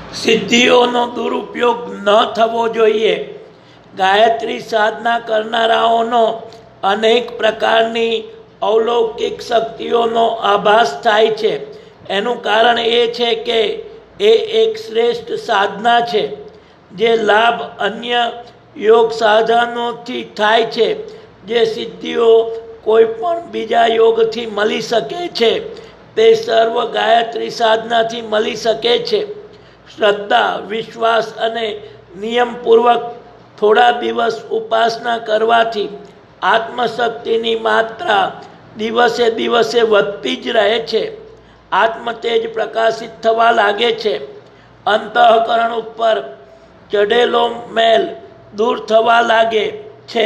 સિદ્ધિઓનો દુરુપયોગ ન થવો જોઈએ. ગાયત્રી સાધના કરનારાઓનો અનેક પ્રકારની અલૌકિક શક્તિઓનો આભાસ થાય છે. એનું કારણ એ છે કે એ એક શ્રેષ્ઠ સાધના છે, જે લાભ અન્ય યોગ સાધનોથી થાય છે. જે સિદ્ધિઓ કોઈ પણ બીજા યોગથી મળી શકે છે, તે સર્વ ગાયત્રી સાધનાથી મળી શકે છે. શ્રદ્ધા, વિશ્વાસ અને નિયમપૂર્વક થોડા દિવસ ઉપાસના કરવાથી આત્મશક્તિની માત્રા દિવસે દિવસે વધતી જ રહે છે. આત્મતેજ પ્રકાશિત થવા લાગે છે. અંતઃકરણ ઉપર ચઢેલો મેલ દૂર થવા લાગે છે.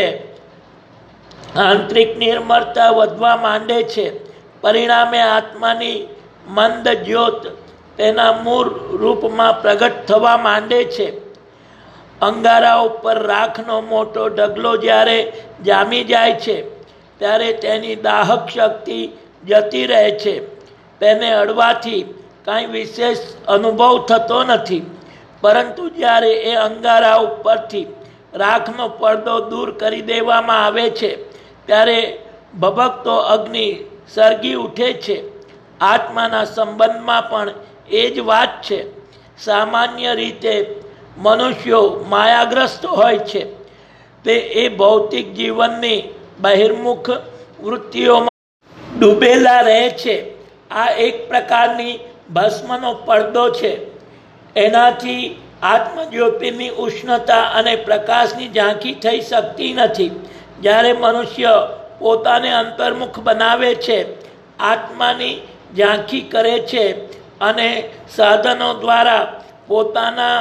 આંતરિક નિર્મળતા વધવા માંડે છે. પરિણામે આત્માની મંદ જ્યોત તેના મૂળ રૂપમાં પ્રગટ થવા માંડે છે. અંગારા ઉપર રાખનો મોટો ઢગલો જ્યારે જામી જાય છે, ત્યારે તેની દાહક શક્તિ જતી રહે છે. તેને અડવાથી કાંઈ વિશેષ અનુભવ થતો નથી. પરંતુ જ્યારે એ અંગારા ઉપરથી રાખનો પડદો દૂર કરી દેવામાં આવે છે, ત્યારે ભભકતો અગ્નિ સળગી ઉઠે છે. આત્માના સંબંધમાં પણ એ જ વાત છે. સામાન્ય રીતે મનુષ્યો માયાગ્રસ્ત હોય છે. તે એ ભૌતિક જીવનની બહિર્મુખ વૃત્તિઓમાં ડૂબેલા રહે છે. આ એક પ્રકારની ભસ્મનો પડદો છે. એનાથી આત્મજ્યોતિની ઉષ્ણતા અને પ્રકાશની ઝાંખી થઈ શકતી નથી. જ્યારે મનુષ્ય પોતાને અંતર્મુખ બનાવે છે, આત્માની ઝાંખી કરે છે અને સાધનો દ્વારા પોતાના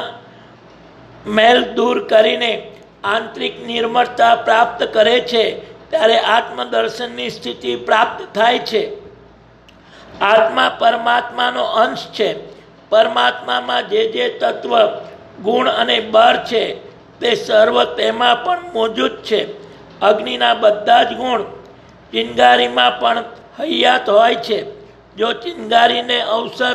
મેલ દૂર કરીને આંતરિક નિર્મળતા પ્રાપ્ત કરે છે, ત્યારે આત્મદર્શનની સ્થિતિ પ્રાપ્ત થાય છે. આત્મા પરમાત્માનો અંશ છે. પરમાત્મામાં જે જે તત્વ, ગુણ અને બળ છે, તે સર્વ તેમાં પણ મોજૂદ છે. અગ્નિના બધા જ ગુણ ચિનગારીમાં પણ હૈયાત હોય છે. જો ચિનગારીને અવસર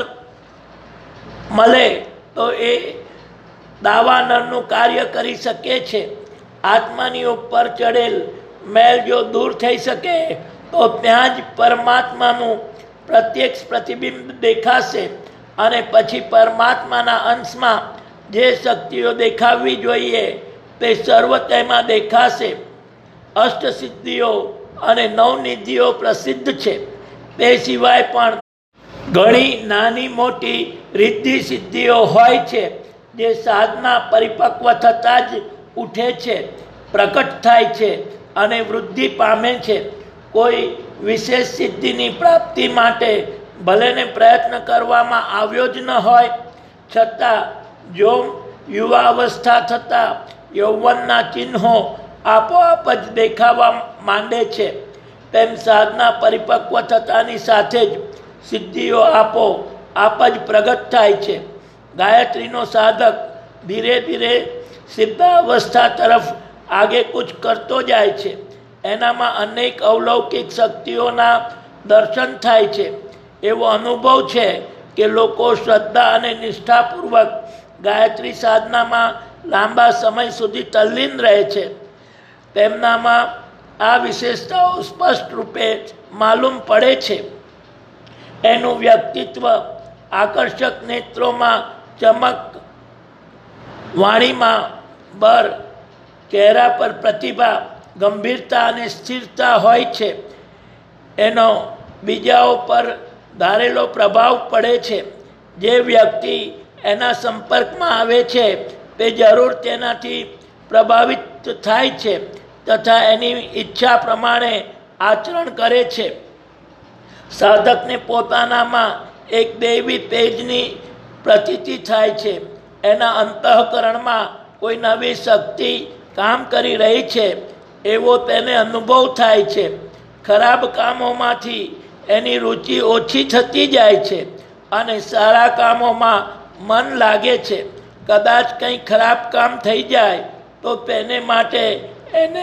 મળે તો એ દાવાનળનું કાર્ય કરી શકે છે. આત્માની ઉપર ચડેલ મેલ જો દૂર થઈ શકે તો ત્યાં જ પરમાત્માનું પ્રત્યક્ષ પ્રતિબિંબ દેખાશે અને પછી પરમાત્માના અંશમાં જે શક્તિઓ દેખાવી જોઈએ તે સર્વ તેમાં દેખાશે. અષ્ટસિદ્ધિઓ અને નવનિધિઓ પ્રસિદ્ધ છે. તે સિવાય પણ ઘણી નાની મોટી રિદ્ધિ સિદ્ધિઓ હોય છે, જે સાધના પરિપક્વ થતાં જ ઉઠે છે, પ્રકટ થાય છે અને વૃદ્ધિ પામે છે. કોઈ વિશેષ સિદ્ધિની પ્રાપ્તિ માટે ભલેને પ્રયત્ન કરવામાં આવ્યો જ ન હોય, છતાં જો યુવા અવસ્થા થતાં યૌવનના ચિહ્નો આપોઆપ જ દેખાવા માંડે છે, તેમ સાધના પરિપક્વ થતાની સાથે જ સિદ્ધિઓ આપોઆપ જ પ્રગટ થાય છે. ગાયત્રીનો સાધક ધીરે ધીરે સિદ્ધાવસ્થા તરફ આગેકૂચ કરતો જાય છે. એનામાં અનેક અલૌકિક શક્તિઓના દર્શન થાય છે. એવો અનુભવ છે કે લોકો શ્રદ્ધા અને નિષ્ઠાપૂર્વક ગાયત્રી સાધનામાં લાંબા સમય સુધી તલ્લીન રહે છે. તેમનામાં આ વિશેષતાઓ સ્પષ્ટ રૂપે માલુમ પડે છે. એનું વ્યક્તિત્વ આકર્ષક, નેત્રોમાં ચમક, વાણીમાં બળ, ચહેરા પર પ્રતિભા, ગંભીરતા અને સ્થિરતા હોય છે. એનો બીજાઓ પર ધારેલો પ્રભાવ પડે છે. જે વ્યક્તિ એના સંપર્કમાં આવે છે તે જરૂર તેનાથી પ્રભાવિત થાય છે તથા એની ઈચ્છા પ્રમાણે આચરણ કરે છે. સાધકને પોતાનામાં એક દૈવી તેજની પ્રતીતિ થાય છે. એના અંતઃકરણમાં કોઈ નવી શક્તિ કામ કરી રહી છે એવો તેને અનુભવ થાય છે. ખરાબ કામોમાંથી એની રુચિ ઓછી થતી જાય છે અને સારા કામોમાં મન લાગે છે. કદાચ કંઈ ખરાબ કામ થઈ જાય તો તેને માટે એને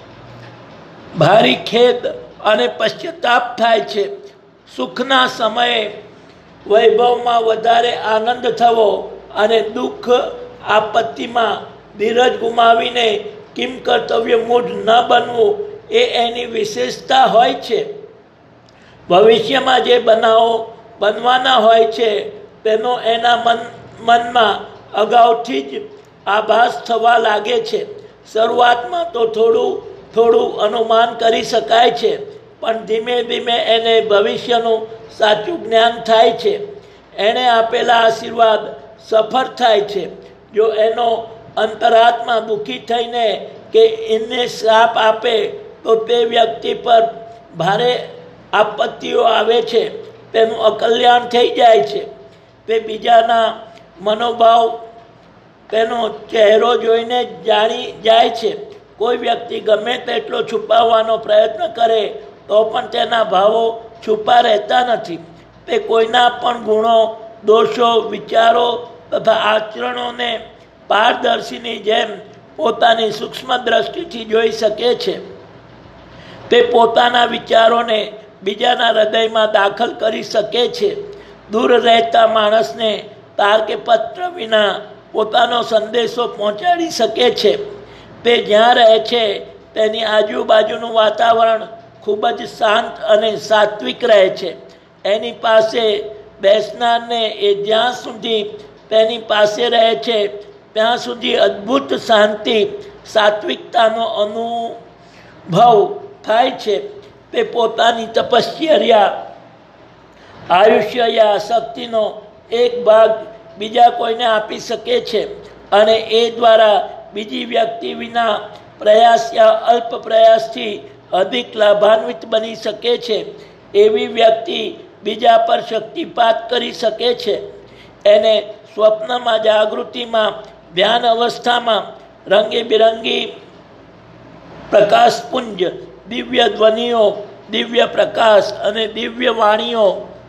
ભારી ખેદ અને પશ્ચાતાપ થાય છે. સુખના સમયે વૈભવમાં વધારે આનંદ થવો અને દુઃખ આપત્તિમાં ધીરજ ગુમાવીને કિમ કર્તવ્ય મૂઢ ન બનવું એ એની વિશેષતા હોય છે. ભવિષ્યમાં જે બનાવો બનવાના હોય છે તેનો એના મનમાં અગાઉથી જ આભાસ થવા લાગે છે. શરૂઆતમાં તો થોડું અનુમાન કરી શકાય છે, પણ ધીમે ધીમે એને ભવિષ્યનું સાચું જ્ઞાન થાય છે. એણે આપેલા આશીર્વાદ સફળ થાય છે. જો એનો અંતરાત્મા દુઃખી થઈને કે એને શ્રાપ આપે તો તે વ્યક્તિ પર ભારે આપત્તિઓ આવે છે, તેનું અકલ્યાણ થઈ જાય છે. તે બીજાના મનોભાવ તેનો ચહેરો જોઈને જાણી જાય છે. કોઈ વ્યક્તિ ગમે તેટલો છુપાવવાનો પ્રયત્ન કરે તો પણ તેના ભાવો છુપા રહેતા નથી. તે કોઈના પણ ગુણો, દોષો, વિચારો તથા આચરણોને પારદર્શીની જેમ પોતાની સૂક્ષ્મ દ્રષ્ટિથી જોઈ શકે છે. તે પોતાના વિચારોને બીજાના હૃદયમાં દાખલ કરી શકે છે. દૂર રહેતા માણસને તાર કે પત્ર વિના પોતાનો સંદેશો પહોંચાડી શકે છે. તે જ્યાં રહે છે તેની આજુબાજુનું વાતાવરણ ખૂબ જ શાંત અને સાત્વિક રહે છે. એની પાસે બેસનારને એ જ્યાં સુધી તેની પાસે રહે છે ત્યાં સુધી અદ્ભુત શાંતિ, સાત્વિકતાનો અનુભવ થાય છે. તે પોતાની તપશ્ચર્યા, આયુષ્ય યા શક્તિનો એક ભાગ બીજા કોઈને આપી શકે છે અને એ દ્વારા બીજી વ્યક્તિ વિના પ્રયાસ યા અલ્પ પ્રયાસથી અધિક લાભાન્વિત બની શકે છે. એવી વ્યક્તિ બીજા પર શક્તિપાત કરી શકે છે. એને સ્વપ્નમાં, જાગૃતિમાં, ધ્યાન અવસ્થામાં રંગીબેરંગી પ્રકાશપુંજ, દિવ્ય ધ્વનિઓ, દિવ્ય પ્રકાશ અને દિવ્ય વાણીઓ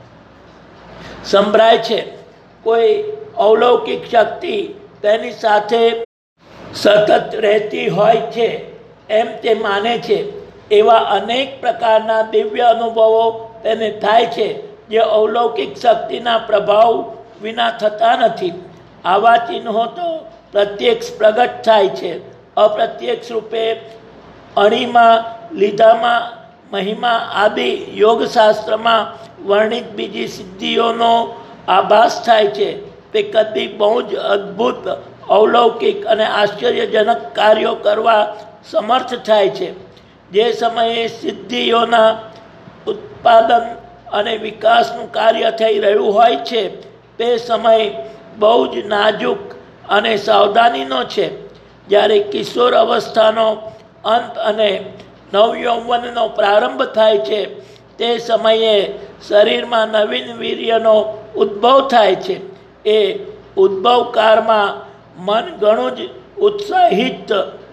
સંભળાય છે. કોઈ અવલૌકિક શક્તિ તેની સાથે સતત રહેતી હોય છે એમ તે માને છે. એવા અનેક પ્રકારના દિવ્ય અનુભવો તેને થાય છે જે અવલૌકિક શક્તિના પ્રભાવ વિના થતા નથી. આવા ચિહ્નો તો પ્રત્યક્ષ પ્રગટ થાય છે. અપ્રત્યક્ષ રૂપે અણીમાં, લીધામાં, મહિમા આદિ યોગશાસ્ત્રમાં વર્ણિત બીજી સિદ્ધિઓનો આભાસ થાય છે. તે કદી બહુ જ અદ્ભુત, અવલૌકિક અને આશ્ચર્યજનક કાર્યો કરવા સમર્થ થાય છે. જે સમયે સિદ્ધિઓના ઉત્પાદન અને વિકાસનું કાર્ય થઈ રહ્યું હોય છે તે સમય બહુ જ નાજુક અને સાવધાનીનો છે. જ્યારે કિશોર અવસ્થાનો અંત અને નવયૌવનનો પ્રારંભ થાય છે તે સમયે શરીરમાં નવીન વીર્યનો ઉદ્ભવ થાય છે. એ ઉદ્ભવકાળમાં મન ઘણું જ ઉત્સાહિત,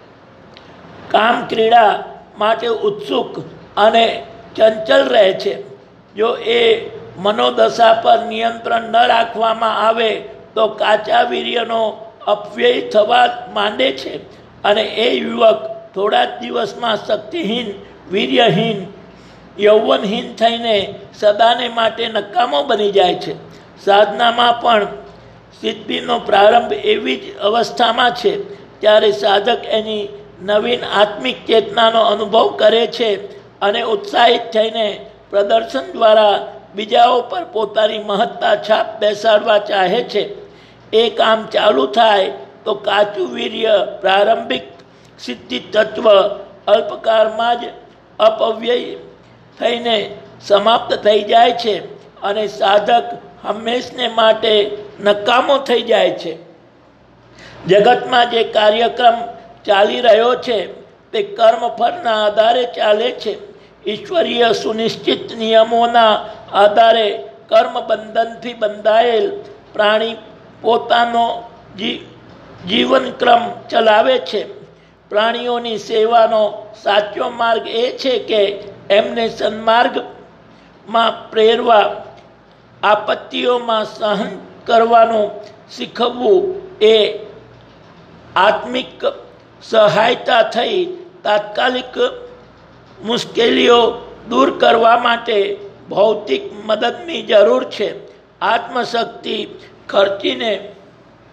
કામ ક્રીડા માટે ઉત્સુક અને ચંચલ રહે છે. જો એ મનોદશા પર નિયંત્રણ ન રાખવામાં આવે તો કાચા વીર્યનો અપવ્યય થવા માંડે છે અને એ યુવક થોડા જ દિવસમાં શક્તિહીન, વીર્યહીન, યૌવનહીન થઈને સદાને માટે નકામો બની જાય છે. સાધનામાં પણ સિદ્ધિનો પ્રારંભ એવી જ અવસ્થામાં છે ત્યારે સાધક એની નવીન આત્મિક ચેતનાનો અનુભવ કરે છે અને ઉત્સાહિત થઈને પ્રદર્શન દ્વારા બીજાઓ પર પોતાની મહત્તા છાપ બેસાડવા ચાહે છે. એ કામ ચાલુ થાય તો કાચું વીર્ય, પ્રારંભિક સિદ્ધિ તત્વ અલ્પકાળમાં જ અપવ્યય થઈને સમાપ્ત થઈ જાય છે અને સાધક હંમેશને માટે નકામો થઈ જાય છે. જગતમાં જે કાર્યક્રમ ચાલી રહ્યો છે તે કર્મફળના આધારે ચાલે છે. ઈશ્વરીય સુનિશ્ચિત નિયમોના આધારે કર્મ બંધનથી બંધાયેલ પ્રાણી પોતાનો જીવનક્રમ ચલાવે છે. પ્રાણીઓની સેવાનો સાચો માર્ગ એ છે કે એમને સન્માર્ગમાં પ્રેરવા, આપત્તિઓમાં સહન કરવાનું શીખવવું. એ આત્મિક સહાયતા થઈ તાત્કાલિક મુશ્કેલીઓ દૂર કરવા માટે ભૌતિક મદદની જરૂર છે. આત્મશક્તિ ખર્ચીને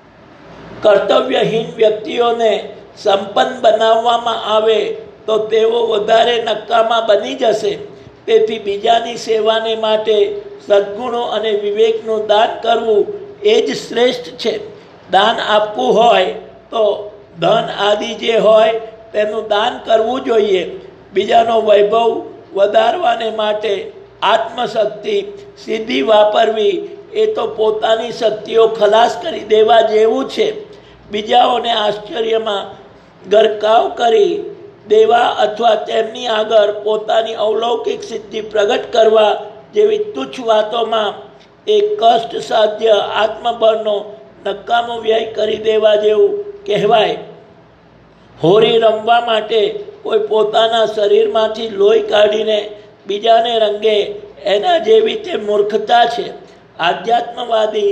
કર્તવ્યહીન વ્યક્તિઓને સંપન્ન બનાવવામાં આવે તો તેઓ વધારે નકામા બની જશે. તેથી બીજાની સેવાને માટે સદ્ગુણો અને વિવેકનું દાન કરવું એ જ શ્રેષ્ઠ છે. દાન આપવું હોય તો ધન આદિ જે હોય તેનું દાન કરવું જોઈએ. બીજાનો વૈભવ વધારવાને માટે આત્મશક્તિ સિદ્ધિ વાપરવી એ તો પોતાની શક્તિઓ ખલાસ કરી દેવા જેવું છે. બીજાઓને આશ્ચર્યમાં ગરકાવ કરી દેવા અથવા તેમની આગળ પોતાની અવલૌકિક સિદ્ધિ પ્રગટ કરવા જેવી તુચ્છ વાતોમાં એક કષ્ટ સાધ્ય આત્મબળનો નકામો વ્યય કરી દેવા જેવું કહેવાય. હોરી રમવા માટે કોઈ પોતાના શરીરમાંથી લોહી કાઢીને બીજાને રંગે એના જેવી તે મૂર્ખતા છે. આધ્યાત્મવાદી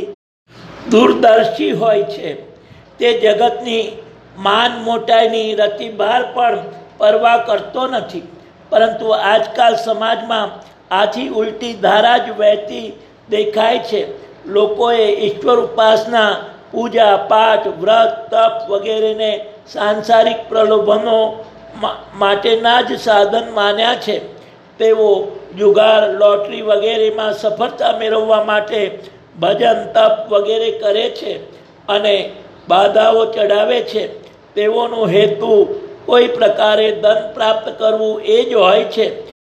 દૂરદર્શી હોય છે. તે જગતની માન મોટાઈની રતિભાર પણ પરવા કરતો નથી. પરંતુ આજકાલ સમાજમાં આથી ઉલટી ધારા જ વહેતી દેખાય છે. લોકોએ ઈશ્વર ઉપાસના, પૂજા પાઠ, વ્રત, તપ વગેરેને સાંસારિક પ્રલોભનો માટેના જ સાધન માન્યા છે. તેઓ જુગાર, લોટરી વગેરેમાં સફળતા મેળવવા માટે ભજન, તપ વગેરે કરે છે અને બાધાઓ ચડાવે છે. તેઓનો હેતુ કોઈ પ્રકારે ધન પ્રાપ્ત કરવું એ જ હોય છે.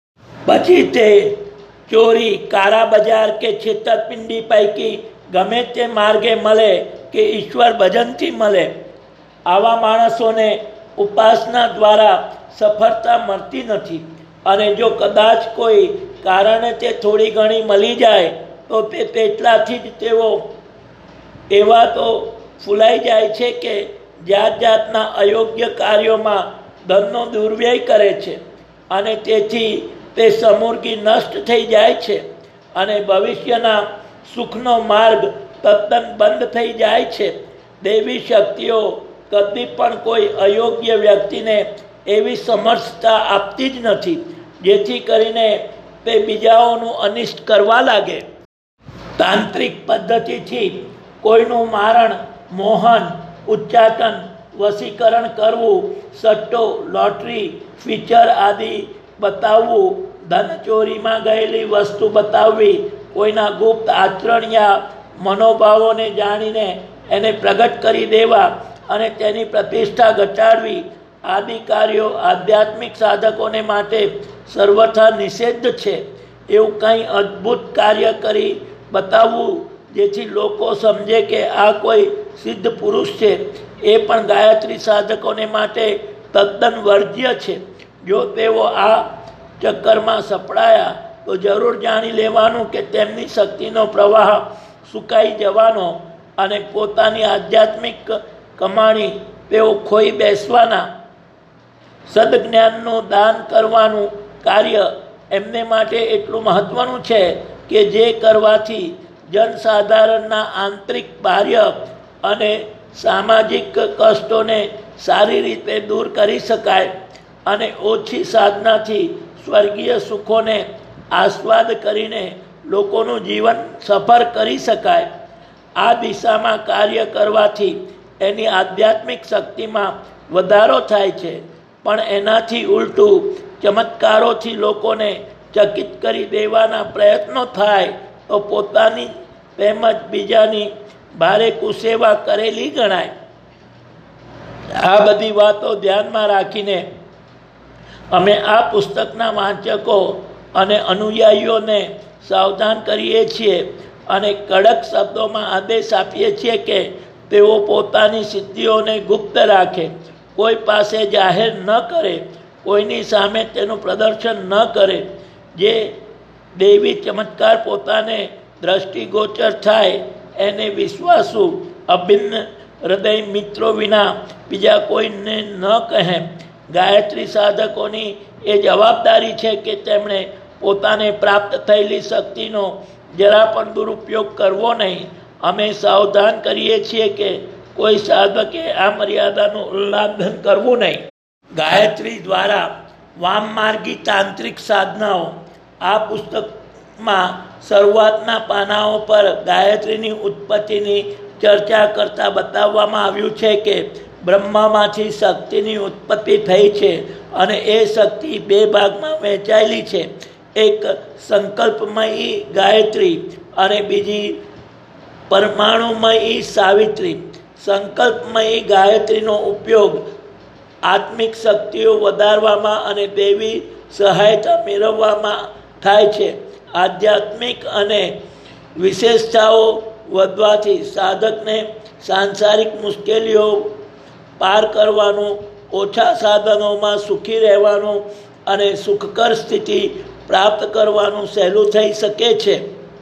પછી તે ચોરી, કાળા બજાર કે છેતરપિંડી પૈકી ગમે તે માર્ગે મળે કે ઈશ્વર ભજનથી મળે. આવા માણસોને ઉપાસના દ્વારા સફળતા મળતી નથી. અને જો કદાચ કોઈ કારણે તે થોડી ઘણી મળી જાય તો તે તેટલાથી જ તેઓ એવા તો ફૂલાઈ જાય છે કે જાત જાતના અયોગ્ય કાર્યોમાં ધનનો દુર્વ્યય કરે છે. અને તેથી તે સમૂર્ગી નષ્ટ થઈ જાય છે અને ભવિષ્યના સુખનો માર્ગ તદ્દન બંધ થઈ જાય છે. દેવી શક્તિઓ કદી પણ કોઈ અયોગ્ય વ્યક્તિને એવી સમર્થતા આપતી જ નથી જેથી કરીને તે બીજાઓનું અનિષ્ટ કરવા લાગે. તાંત્રિક પદ્ધતિથી કોઈનું મારણ, મોહન, ઉચ્ચાટન, વશીકરણ કરવું, સટ્ટો, લોટરી, ફીચર આદિ બતાવવું, ધનચોરીમાં ગયેલી વસ્તુ બતાવવી, કોઈના ગુપ્ત આચરણ યા મનોભાવોને જાણીને એને પ્રગટ કરી દેવા અને તેની પ્રતિષ્ઠા ઘટાડવી આદિ કાર્યો આધ્યાત્મિક સાધકોને માટે સર્વથા નિષેધ છે. એવું કંઈ અદ્ભુત કાર્ય કરી બતાવવું જેથી લોકો સમજે કે આ કોઈ સિદ્ધ પુરુષ છે એ પણ ગાયત્રી સાધકોને માટે તદ્દન વર્જ્ય છે. જો તેઓ આ ચક્કરમાં સપડાયા તો જરૂર જાણી લેવાનું કે તેમની શક્તિનો પ્રવાહ સુકાઈ જવાનો અને પોતાની આધ્યાત્મિક કમાણી તેઓ ખોઈ બેસવાના. સદજ્ઞાનનું દાન કરવાનું કાર્ય એમને માટે એટલું મહત્વનું છે કે જે કરવાથી જનસાધારણના આંતરિક, બાહ્ય અને સામાજિક કષ્ટોને સારી રીતે દૂર કરી શકાય અને ઓછી સાધનાથી સ્વર્ગીય સુખોને આસ્વાદ કરીને લોકોનું જીવન સફળ કરી શકાય. આ દિશામાં કાર્ય કરવાથી એની આધ્યાત્મિક શક્તિમાં વધારો થાય છે. પણ એનાથી ઉલટું ચમત્કારોથી લોકોને ચકિત કરી દેવાના પ્રયત્નો થાય તો પોતાની તેમજ બીજાની ભારે કુસેવા કરેલી ગણાય. આ બધી વાતો ધ્યાનમાં રાખીને અમે આ પુસ્તકના વાંચકો અને અનુયાયીઓને સાવધાન કરીએ છીએ અને કડક શબ્દોમાં આદેશ આપીએ છીએ કે તેઓ પોતાની સિદ્ધિઓને ગુપ્ત રાખે, કોઈ પાસે જાહેર ન કરે, કોઈની સામે તેનું પ્રદર્શન ન કરે. જે દૈવી ચમત્કાર પોતાને દ્રષ્ટિગોચર થાય એને વિશ્વાસુ અભિન્ન હૃદય મિત્રો વિના બીજા કોઈને ન કહે. ગાયત્રી સાધકોની એ જવાબદારી છે કે તેમણે પોતાને પ્રાપ્ત થયેલી શક્તિનો જરા પણ દુરુપયોગ કરવો નહીં. અમે સાવધાન કરીએ છીએ કે કોઈ સાધકે આ મર્યાદાનું ઉલ્લંઘન કરવું નહીં. ગાયત્રી દ્વારા વામમાર્ગી તાંત્રિક સાધનાઓ. આ પુસ્તકમાં શરૂઆતના પાનાઓ પર ગાયત્રીની ઉત્પત્તિની ચર્ચા કરતાં બતાવવામાં આવ્યું છે કે બ્રહ્મામાંથી શક્તિની ઉત્પત્તિ થઈ છે અને એ શક્તિ બે ભાગમાં વહેંચાયેલી છે. એક સંકલ્પમયી ગાયત્રી અને બીજી પરમાણુમયી સાવિત્રી. સંકલ્પમયી ગાયત્રીનો ઉપયોગ આત્મિક શક્તિઓ વધારવામાં અને દૈવી સહાયતા મેળવવામાં થાય છે. આધ્યાત્મિક અને વિશેષતાઓ વધવાથી સાધકને સાંસારિક મુશ્કેલીઓ પાર કરવાનું, ઓછા સાધનોમાં સુખી રહેવાનું અને સુખકર સ્થિતિ પ્રાપ્ત કરવાનું સહેલું થઈ શકે છે.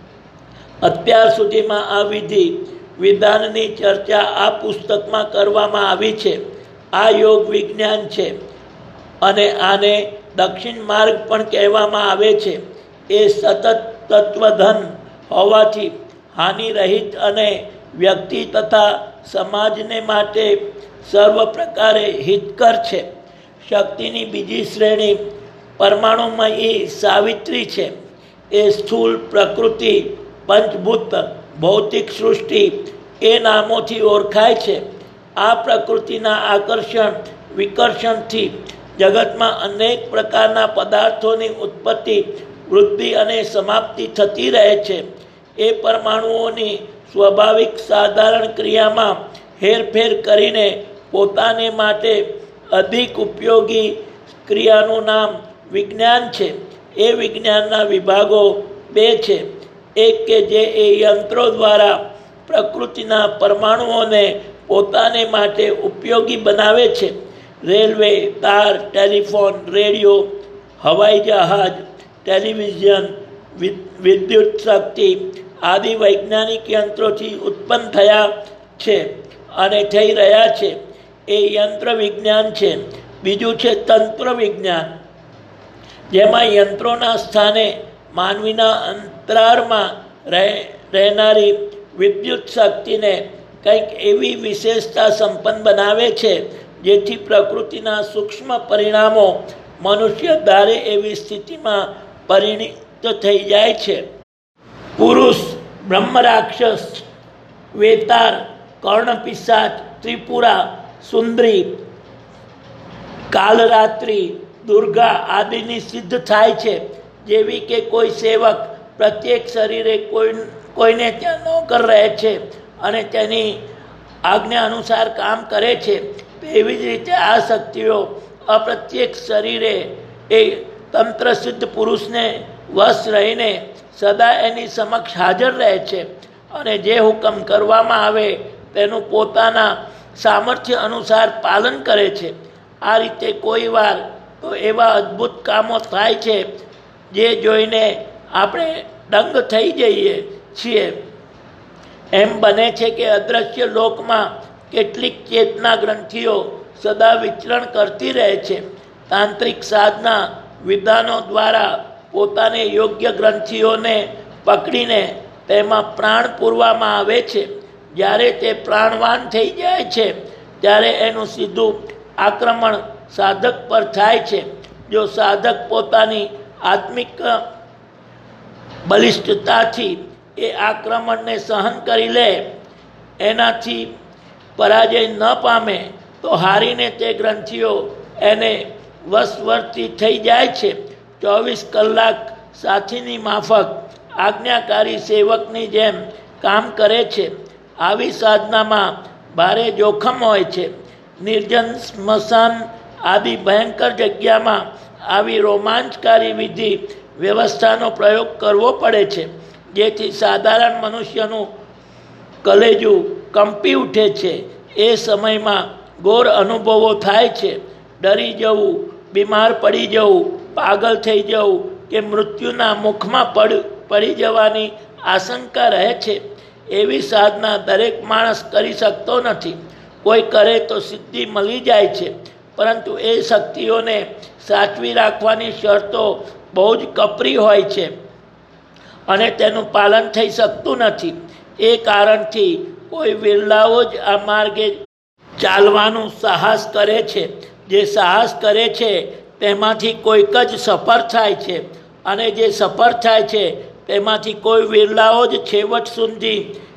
અત્યાર સુધીમાં આ વિધાનની ચર્ચા આ પુસ્તકમાં કરવામાં આવી છે. આ યોગ વિજ્ઞાન છે અને આને દક્ષિણ માર્ગ પણ કહેવામાં આવે છે. એ સતત તત્વધન હોવાથી હાનિરહિત અને વ્યક્તિ તથા સમાજને માટે સર્વ પ્રકારે હિતકર છે. શક્તિની બીજી શ્રેણી પરમાણુમયી સાવિત્રી છે. એ સ્થૂળ પ્રકૃતિ, પંચભૂત, ભૌતિક સૃષ્ટિ એ નામોથી ઓળખાય છે. આ પ્રકૃતિના આકર્ષણ વિકર્ષણથી જગતમાં અનેક પ્રકારના પદાર્થોની ઉત્પત્તિ, વૃદ્ધિ અને સમાપ્તિ થતી રહે છે. એ પરમાણુઓની સ્વાભાવિક સાધારણ ક્રિયામાં હેરફેર કરીને પોતાને માટે અધિક ઉપયોગી ક્રિયાનું નામ વિજ્ઞાન છે. એ વિજ્ઞાનના વિભાગો બે છે. એક કે જે એ યંત્રો દ્વારા પ્રકૃતિના પરમાણુઓને પોતાને માટે ઉપયોગી બનાવે છે. રેલવે, તાર, ટેલિફોન, રેડિયો, હવાઈ જહાજ, ટેલિવિઝન, વિદ્યુત શક્તિ આદિ વૈજ્ઞાનિક યંત્રોથી ઉત્પન્ન થયા છે અને થઈ રહ્યા છે. એ યંત્ર વિજ્ઞાન છે. બીજું છે તંત્ર વિજ્ઞાન, જેમાં યંત્રોના સ્થાને માનવીના અંતરાળમાં રહેનારી વિદ્યુત શક્તિને કંઈક એવી વિશેષતા સંપન્ન બનાવે છે જેથી પ્રકૃતિના સૂક્ષ્મ પરિણામો મનુષ્ય ધારે એવી સ્થિતિમાં પરિણિત થઈ જાય છે. પુરુષ, બ્રહ્મરાક્ષસ, વેતાર, કર્ણપિશાચ, ત્રિપુરા સુંદરી, કાલરાત્રિ, દુર્ગા આદિની સિદ્ધ થાય છે. જેવી કે કોઈ સેવક પ્રત્યેક શરીરે કોઈને ત્યાં નોકર રહે છે અને તેની આજ્ઞા અનુસાર કામ કરે છે, તેવી જ રીતે આ શક્તિઓ અપ્રત્યેક શરીરે એ તંત્ર સિદ્ધ પુરુષને વશ રહીને સદા એની સમક્ષ હાજર રહે છે અને જે હુકમ કરવામાં આવે તેનું પોતાના સામર્થ્ય અનુસાર પાલન કરે છે. આ રીતે કોઈ વાર તો એવા અદ્ભુત કામો થાય છે જે જોઈને આપણે દંગ થઈ જઈએ છીએ. એમ બને છે કે અદૃશ્ય લોકમાં કેટલીક ચેતના ગ્રંથિઓ સદા વિચરણ કરતી રહે છે. તાંત્રિક સાધના વિધાનો દ્વારા પોતાને યોગ્ય ગ્રંથિઓને પકડીને તેમાં પ્રાણ પૂરવામાં આવે છે. જ્યારે તે પ્રાણવાન થઈ જાય છે ત્યારે એનું સીધું આક્રમણ સાધક પર થાય છે. જો સાધક પોતાની આત્મિક બલિષ્ઠતાથી એ આક્રમણને સહન કરી લે, એનાથી પરાજય ન પામે, તો હારીને તે ગ્રંથિઓ એને વશવર્તી થઈ જાય છે. 24 કલાક સાથીની માફક આજ્ઞાકારી સેવકની જેમ કામ કરે છે. આવી સાધનામાં ભારે જોખમ હોય છે. નિર્જન, સ્મશાન આદિ ભયંકર જગ્યામાં આવી રોમાંચકારી વિધિ વ્યવસ્થાનો પ્રયોગ કરવો પડે છે, જેથી સાધારણ મનુષ્યનું કલેજું કંપી ઉઠે છે. એ સમયમાં ઘોર અનુભવો થાય છે. ડરી જવું, બીમાર પડી જવું, પાગલ થઈ જવું કે મૃત્યુના મુખમાં પડી જવાની આશંકા રહે છે. એવી સાધના દરેક માણસ કરી શકતો નથી. કોઈ કરે તો સિદ્ધિ મળી જાય છે, પરંતુ એ શક્તિઓને સાચવી રાખવાની શરતો બહુ જ કપરી હોય છે અને તેનું પાલન થઈ શકતું નથી. એ કારણથી કોઈ વિરલાઓ જ આ માર્ગે ચાલવાનું સાહસ કરે છે. જે સાહસ કરે છે તેમાંથી કોઈક જ સફળ થાય છે અને જે સફળ થાય છે તેમાંથી કોઈ વિરલાઓ જ છેવટ સુધી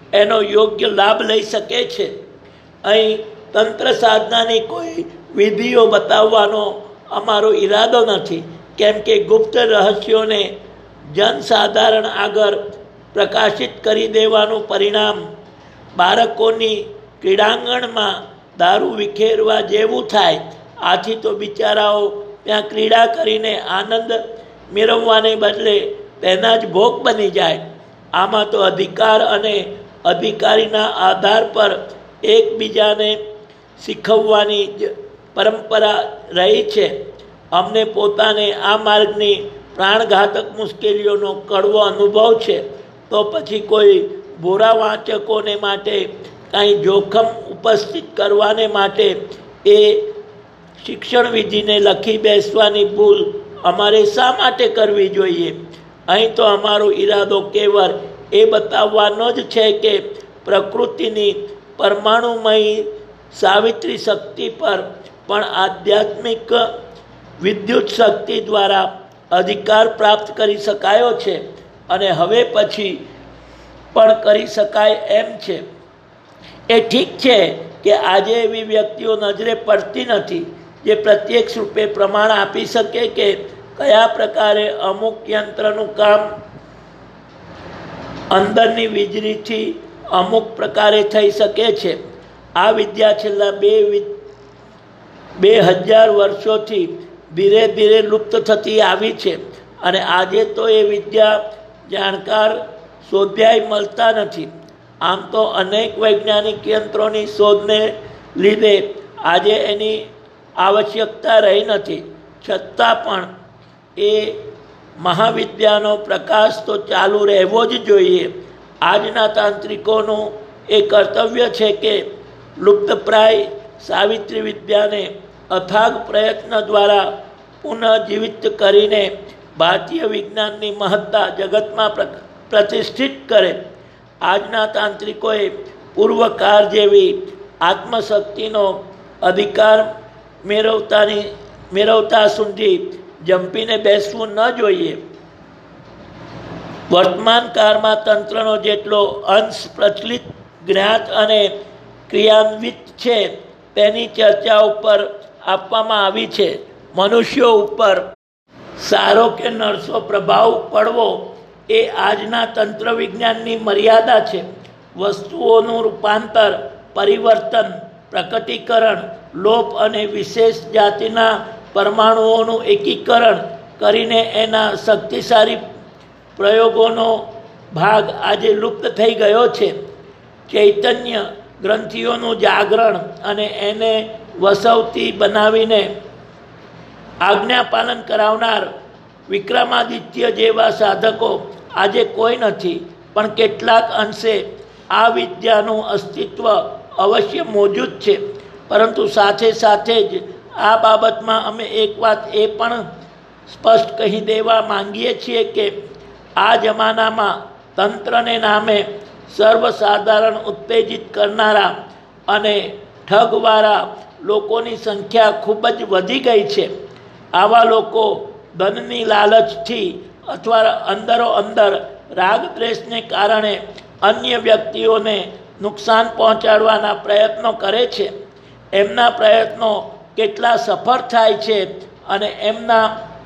એનો યોગ્ય લાભ લઈ શકે છે. અહીં તંત્ર સાધનાની કોઈ વિધિઓ બતાવવાનો અમારો ઈરાદો નથી, કેમ કે ગુપ્ત રહસ્યોને જનસાધારણ આગળ પ્રકાશિત કરી દેવાનું પરિણામ બાળકોની ક્રીડાંગણમાં દારૂ વિખેરવા જેવું થાય. આથી તો બિચારાઓ ત્યાં ક્રીડા કરીને આનંદ મેળવવાને બદલે તેના જ ભોગ બની જાય. આમાં તો અધિકાર અને અધિકારીના આધાર પર એકબીજાને શીખવવાની જ પરંપરા રહી છે. અમને પોતાને આ માર્ગની પ્રાણઘાતક મુશ્કેલીઓનો કડવો અનુભવ છે, તો પછી કોઈ ભોળા વાંચકોને માટે કાંઈ જોખમ ઉપસ્થિત કરવાને માટે એ શિક્ષણ વિધિને લખી બેસવાની ભૂલ અમારે શા માટે કરવી જોઈએ? અહીં તો અમારો ઈરાદો કેવળ એ બતાવવાનો જ છે કે પ્રકૃતિની પરમાણુમય સાવિત્રી શક્તિ પર પણ આધ્યાત્મિક વિદ્યુત શક્તિ દ્વારા અધિકાર પ્રાપ્ત કરી શકાયો છે અને હવે પછી પણ કરી શકાય એમ છે. એ ઠીક છે કે આજે એવી વ્યક્તિઓ નજરે પડતી નથી જે પ્રત્યક્ષ રૂપે પ્રમાણ આપી શકે કે કયા પ્રકારે અમુક યંત્રનું કામ અંદરની વીજળીથી અમુક પ્રકારે થઈ શકે છે. આ વિદ્યા છેલ્લા 2000 વર્ષોથી ધીરે ધીરે લુપ્ત થતી આવી છે અને આજે તો એ વિદ્યા જાણકાર શોધ્યાય મળતા નથી. આમ તો અનેક વૈજ્ઞાનિક યંત્રોની શોધને લીધે આજે એની આવશ્યકતા રહી નથી. છતાં પણ એ મહાવિદ્યાનો પ્રકાશ તો ચાલુ રહેવો જ જોઈએ. આજના તાંત્રિકોનું એ કર્તવ્ય છે કે લુપ્તપ્રાય સાવિત્રી વિદ્યાને અથાગ પ્રયત્ન દ્વારા પુનઃજીવિત કરીને ભારતીય વિજ્ઞાનની મહત્તા જગતમાં પ્રતિષ્ઠિત કરે. આજના તાંત્રિકોએ પૂર્વકાર જેવી આત્મશક્તિનો અધિકાર મેળવતા સુધી જંપીને બેસવું ન જોઈએ. વર્તમાન કાળમાં તંત્રનો જેટલો અંશ પ્રચલિત, જ્ઞાત અને ક્રિયાન્વિત છે તેની ચર્ચા ઉપર આપવામાં આવી છે. મનુષ્યો ઉપર સારો કે નરસો પ્રભાવ પડવો એ આજના તંત્ર વિજ્ઞાનની મર્યાદા છે. વસ્તુઓનું રૂપાંતર, પરિવર્તન, પ્રકટીકરણ, લોપ અને વિશેષ જાતિના પરમાણુઓનું એકીકરણ કરીને એના શક્તિશાળી પ્રયોગોનો ભાગ આજે લુપ્ત થઈ ગયો છે. ચૈતન્ય ગ્રંથિઓનું જાગરણ અને એને વસવતી બનાવીને આજ્ઞાપાલન કરાવનાર વિક્રમાદિત્ય જેવા સાધકો આજે કોઈ નથી, પણ કેટલાક અંશે આ વિદ્યાનું અસ્તિત્વ અવશ્ય મોજૂદ છે. પરંતુ સાથે સાથે જ આ બાબતમાં અમે એક વાત એ પણ સ્પષ્ટ કહી દેવા માંગીએ છીએ કે આ જમાનામાં તંત્રને નામે સર્વસાધારણ ઉત્તેજિત કરનારા અને ઠગવાળા લોકોની સંખ્યા ખૂબ જ વધી ગઈ છે. આવા લોકો ધનની લાલચથી અથવા અંદરો અંદર રાગ દ્વેષને કારણે અન્ય વ્યક્તિઓને નુકસાન પહોંચાડવાના પ્રયત્નો કરે છે. એમના પ્રયત્નો કેટલા સફળ થાય છે અને એમના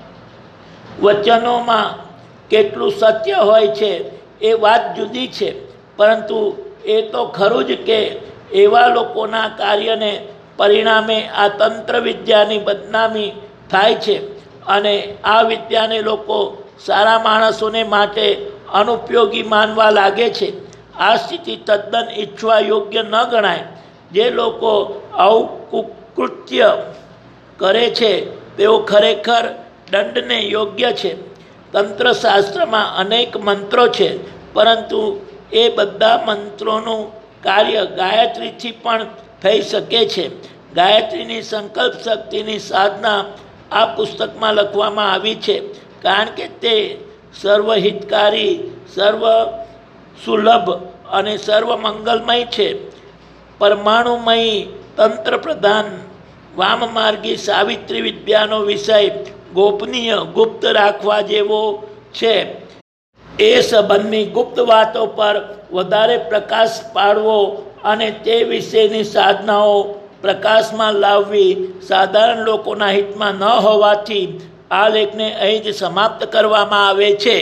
વચનોમાં કેટલું સત્ય હોય છે એ વાત જુદી છે. પરંતુ એ તો ખરું જ કે એવા લોકોના કાર્યને પરિણામે આ તંત્ર વિદ્યાની બદનામી થાય છે અને આ વિદ્યાને લોકો સારા માણસોને માટે અનુપયોગી માનવા લાગે છે. આ સ્થિતિ તદ્દન ઈચ્છવા યોગ્ય ન ગણાય. જે લોકો આવું કુકૃત્ય કરે છે તેઓ ખરેખર દંડને યોગ્ય છે. તંત્રશાસ્ત્રમાં અનેક મંત્રો છે, પરંતુ એ બધા મંત્રોનું કાર્ય ગાયત્રીથી પણ થઈ શકે છે. ગાયત્રીની સંકલ્પ શક્તિની સાધના આ પુસ્તકમાં લખવામાં આવી છે, કારણ કે તે સર્વહિતકારી, સર્વ સુલભ અને સર્વ મંગલમય છે. પરમાણુમય તંત્ર પ્રધાન વામમાર્ગી સાવિત્રી વિદ્યાનો વિષય ગોપનીય, ગુપ્ત રાખવા જેવો છે. એ સંબંધની ગુપ્ત વાતો પર વધારે પ્રકાશ પાડવો અને તે વિશેની સાધનાઓ પ્રકાશમાં લાવવી સાધારણ લોકોના હિતમાં ન હોવાથી આ લેખને અહીં જ સમાપ્ત કરવામાં આવે છે.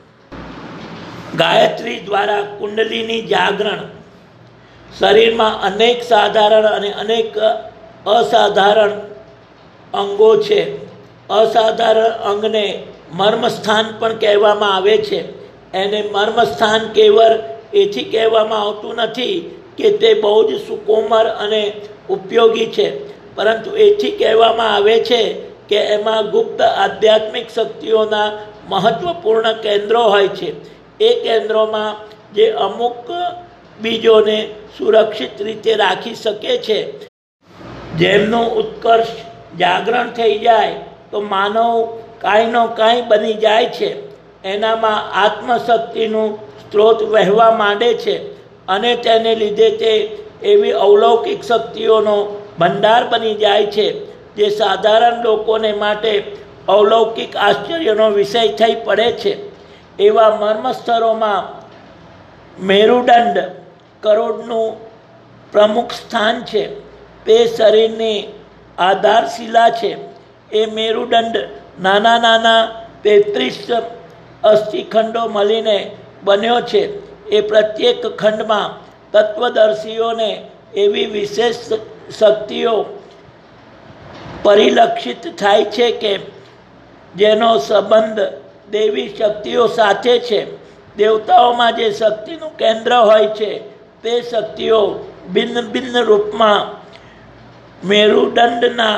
ગાયત્રી દ્વારા કુંડલીની જાગરણ. શરીરમાં અનેક સાધારણ અને અનેક અસાધારણ અંગો છે. અસાધારણ અંગને મર્મસ્થાન પણ કહેવામાં આવે છે. એને મર્મસ્થાન કેવળ એથી કહેવામાં આવતું નથી કે તે બહુ જ સુકોમળ અને ઉપયોગી છે, પરંતુ એથી કહેવામાં આવે છે કે એમાં ગુપ્ત આધ્યાત્મિક શક્તિઓના મહત્વપૂર્ણ કેન્દ્રો હોય છે. એ કેન્દ્રોમાં જે અમુક બીજોને સુરક્ષિત રીતે રાખી શકે છે. જેમનું ઉત્કર્ષ જાગરણ થઈ જાય તો માનવ કાંઈનો કાંઈ બની જાય છે. એનામાં આત્મશક્તિનું સ્ત્રોત વહેવા માંડે છે અને તેને લીધે તે એવી અવલૌકિક શક્તિઓનો ભંડાર બની જાય છે જે સાધારણ લોકોને માટે અવલૌકિક આશ્ચર્યનો વિષય થઈ પડે છે. એવા મર્મસ્તરોમાં મેરુદંડ કરોડનું પ્રમુખ સ્થાન છે. તે શરીરની આધારશિલા છે. એ મેરુદંડ નાના નાના 33 અસ્થિખંડો મળીને બન્યો છે. એ પ્રત્યેક ખંડમાં તત્વદર્શીઓને એવી વિશેષ શક્તિઓ પરિલક્ષિત થાય છે કે જેનો સંબંધ દેવી શક્તિઓ સાથે છે. દેવતાઓમાં જે શક્તિનું કેન્દ્ર હોય છે તે શક્તિઓ ભિન્ન ભિન્ન રૂપમાં મેરુદંડના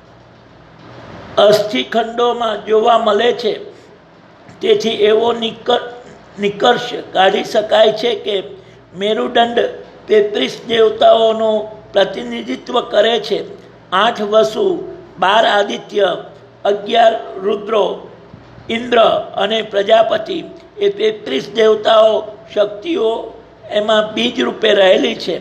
અસ્થિખંડોમાં જોવા મળે છે. તેથી એવો નિષ્કર્ષ કાઢી શકાય છે કે મેરુદંડ 33 દેવતાઓનું પ્રતિનિધિત્વ કરે છે. 8 વસુ, 12 આદિત્ય, 11 રુદ્રો, ઇન્દ્ર અને પ્રજાપતિ એ 33 દેવતાઓ શક્તિઓ એમાં બીજ રૂપે રહેલી છે.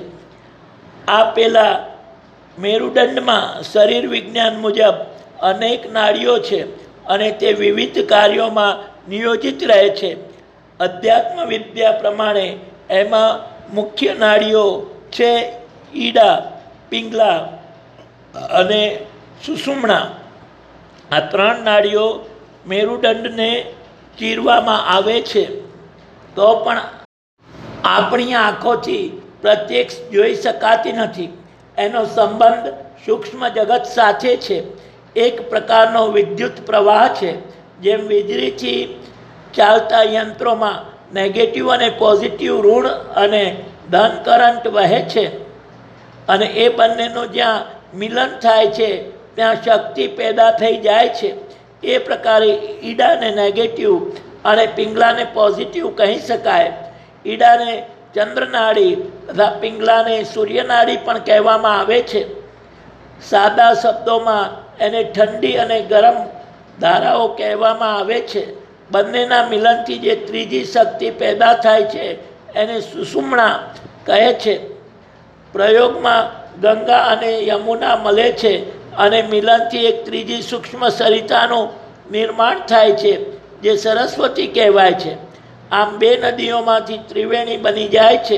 આપેલા મેરુદંડમાં શરીર વિજ્ઞાન મુજબ અનેક નાડીઓ છે અને તે વિવિધ કાર્યોમાં નિયોજિત રહે છે. અધ્યાત્મ વિદ્યા પ્રમાણે એમાં મુખ્ય નાડીઓ છે ઈડા, પિંગલા અને સુષુમ્ના. આ 3 નાડીઓ મેરુદંડને ચીરવામાં આવે છે તો પણ આપણી આંખોથી પ્રત્યક્ષ જોઈ શકાતી નથી. એનો સંબંધ સૂક્ષ્મ જગત સાથે છે. એક પ્રકારનો વિદ્યુત પ્રવાહ છે. જેમ વીજળીથી ચાલતા યંત્રોમાં નેગેટિવ અને પોઝિટિવ ઋણ અને ધન કરંટ વહે છે અને એ બંનેનું જ્યાં મિલન થાય છે ત્યાં શક્તિ પેદા થઈ જાય છે. એ પ્રકારે ઈડાને નેગેટિવ અને પિંગલાને પોઝિટિવ કહી શકાય. ઈડાને ચંદ્રનાડી તથા પિંગલાને સૂર્યનાડી પણ કહેવામાં આવે છે. સાદા શબ્દોમાં એને ઠંડી અને ગરમ ધારાઓ કહેવામાં આવે છે. બંનેના મિલનથી જે ત્રીજી શક્તિ પેદા થાય છે એને સુષુમ્ના કહે છે. પ્રયોગમાં ગંગા અને યમુના મળે છે અને મિલનથી એક ત્રીજી સૂક્ષ્મ સરિતાનું નિર્માણ થાય છે જે સરસ્વતી કહેવાય છે. આમ 2 નદીઓમાંથી ત્રિવેણી બની જાય છે.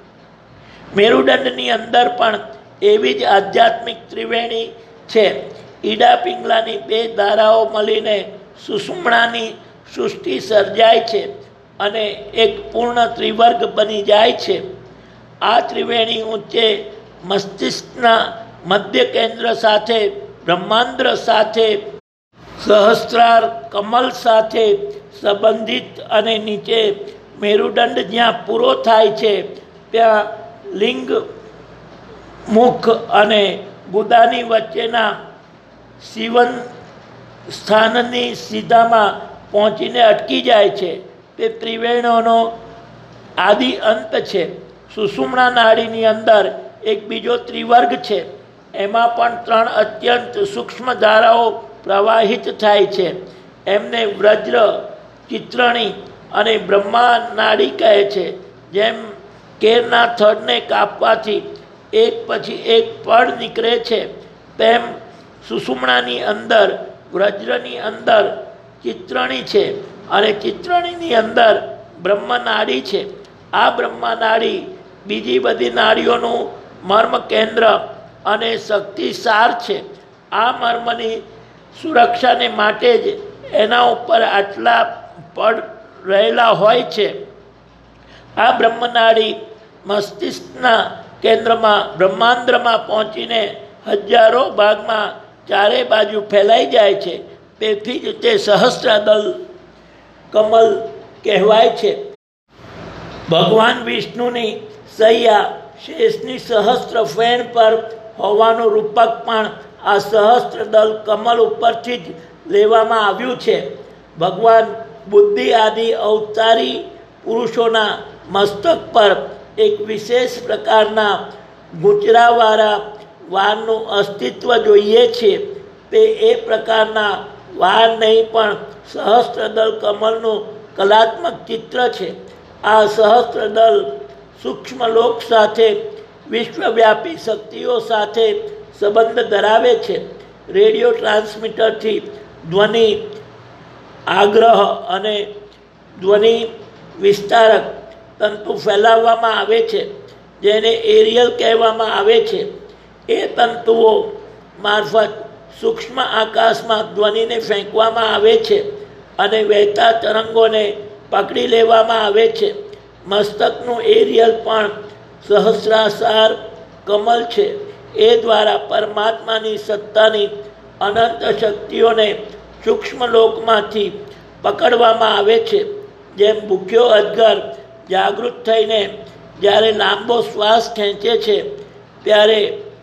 મેરુદંડની અંદર પણ એવી જ આધ્યાત્મિક ત્રિવેણી છે. ઈડા પિંગલાની 2 ધારાઓ મળીને સુષુમ્નાની સૃષ્ટિ સર્જાય છે અને એક પૂર્ણ ત્રિવર્ગ બની જાય છે. આ ત્રિવેણી ઊંચે મસ્તિષ્કના મધ્ય કેન્દ્ર સાથે, બ્રહ્માંડ્ર સાથે, સહસ્ત્રાર કમલ સાથે સંબંધિત અને નીચે મેરુદંડ જ્યાં પૂરો થાય છે ત્યાં લિંગ, મુખ અને ગુદાની વચ્ચેના શિવન સ્થાનની સીધામાં પહોંચીને અટકી જાય છે. તે ત્રિવેણીઓનો આદિ અંત છે. સુષુમ્ના નાડીની અંદર એક બીજો ત્રિવર્ગ છે. એમાં પણ 3 અત્યંત સૂક્ષ્મ ધારાઓ પ્રવાહિત થાય છે. એમને વ્રજ્ર, ચિત્રણી અને બ્રહ્મા નાડી કહે છે. જેમ કેરના થડને કાપવાથી એક પછી એક પડ નીકળે છે તેમ સુષુમ્નાની અંદર, વ્રજ્રની અંદર ચિત્રણી છે અને ચિત્રણીની અંદર બ્રહ્મનાડી છે. આ બ્રહ્મનાડી બીજી બધી નાડીઓનું મર્મ કેન્દ્ર અને શક્તિસાર છે. આ મર્મની સુરક્ષાને માટે જ એના ઉપર આટલા પડ રહેલા હોય છે. આ બ્રહ્મનાડી મસ્તિષ્કના કેન્દ્રમાં બ્રહ્માંડમાં પહોંચીને હજારો ભાગમાં ચારે બાજુ ફેલાઈ જાય છે. તેથી જ તે સહસ્ત્રદલ કમલ કહેવાય છે. ભગવાન વિષ્ણુની સૈયા શેષની સહસ્ત્ર ફેણ પર હોવાનું રૂપક પણ આ સહસ્ત્રદલ કમલ ઉપરથી જ લેવામાં આવ્યું છે. ભગવાન બુદ્ધિ આદિ અવતારી પુરુષોના મસ્તક પર એક વિશેષ પ્રકારના ગૂંચરાવાળા વાળનું અસ્તિત્વ જોઈએ છે. તે એ પ્રકારના વાળ નહીં પણ સહસ્ત્રદલ કમલનું કલાત્મક ચિત્ર છે. આ સહસ્ત્રદલ સૂક્ષ્મ લોક સાથે વિશ્વવ્યાપી શક્તિઓ સાથે સંબંધ ધરાવે છે. રેડિયો ટ્રાન્સમીટરથી ધ્વનિ આગ્રહ અને ધ્વનિ વિસ્તારક તંતુ ફેલાવવામાં આવે છે, જેને એરિયલ કહેવામાં આવે છે. એ તંતુઓ મારફત સૂક્ષ્મ આકાશમાં ધ્વનિને ફેંકવામાં આવે છે અને વહેતા તરંગોને પકડી લેવામાં આવે છે. મસ્તકનું એરિયલ પણ સહસ્રાસાર કમલ છે. એ દ્વારા પરમાત્માની સત્તાની અનંત શક્તિઓને સૂક્ષ્મ લોકમાંથી પકડવામાં આવે છે. જેમ ભૂખ્યો અજગર જાગૃત થઈને જ્યારે લાંબો શ્વાસ ખેંચે છે ત્યારે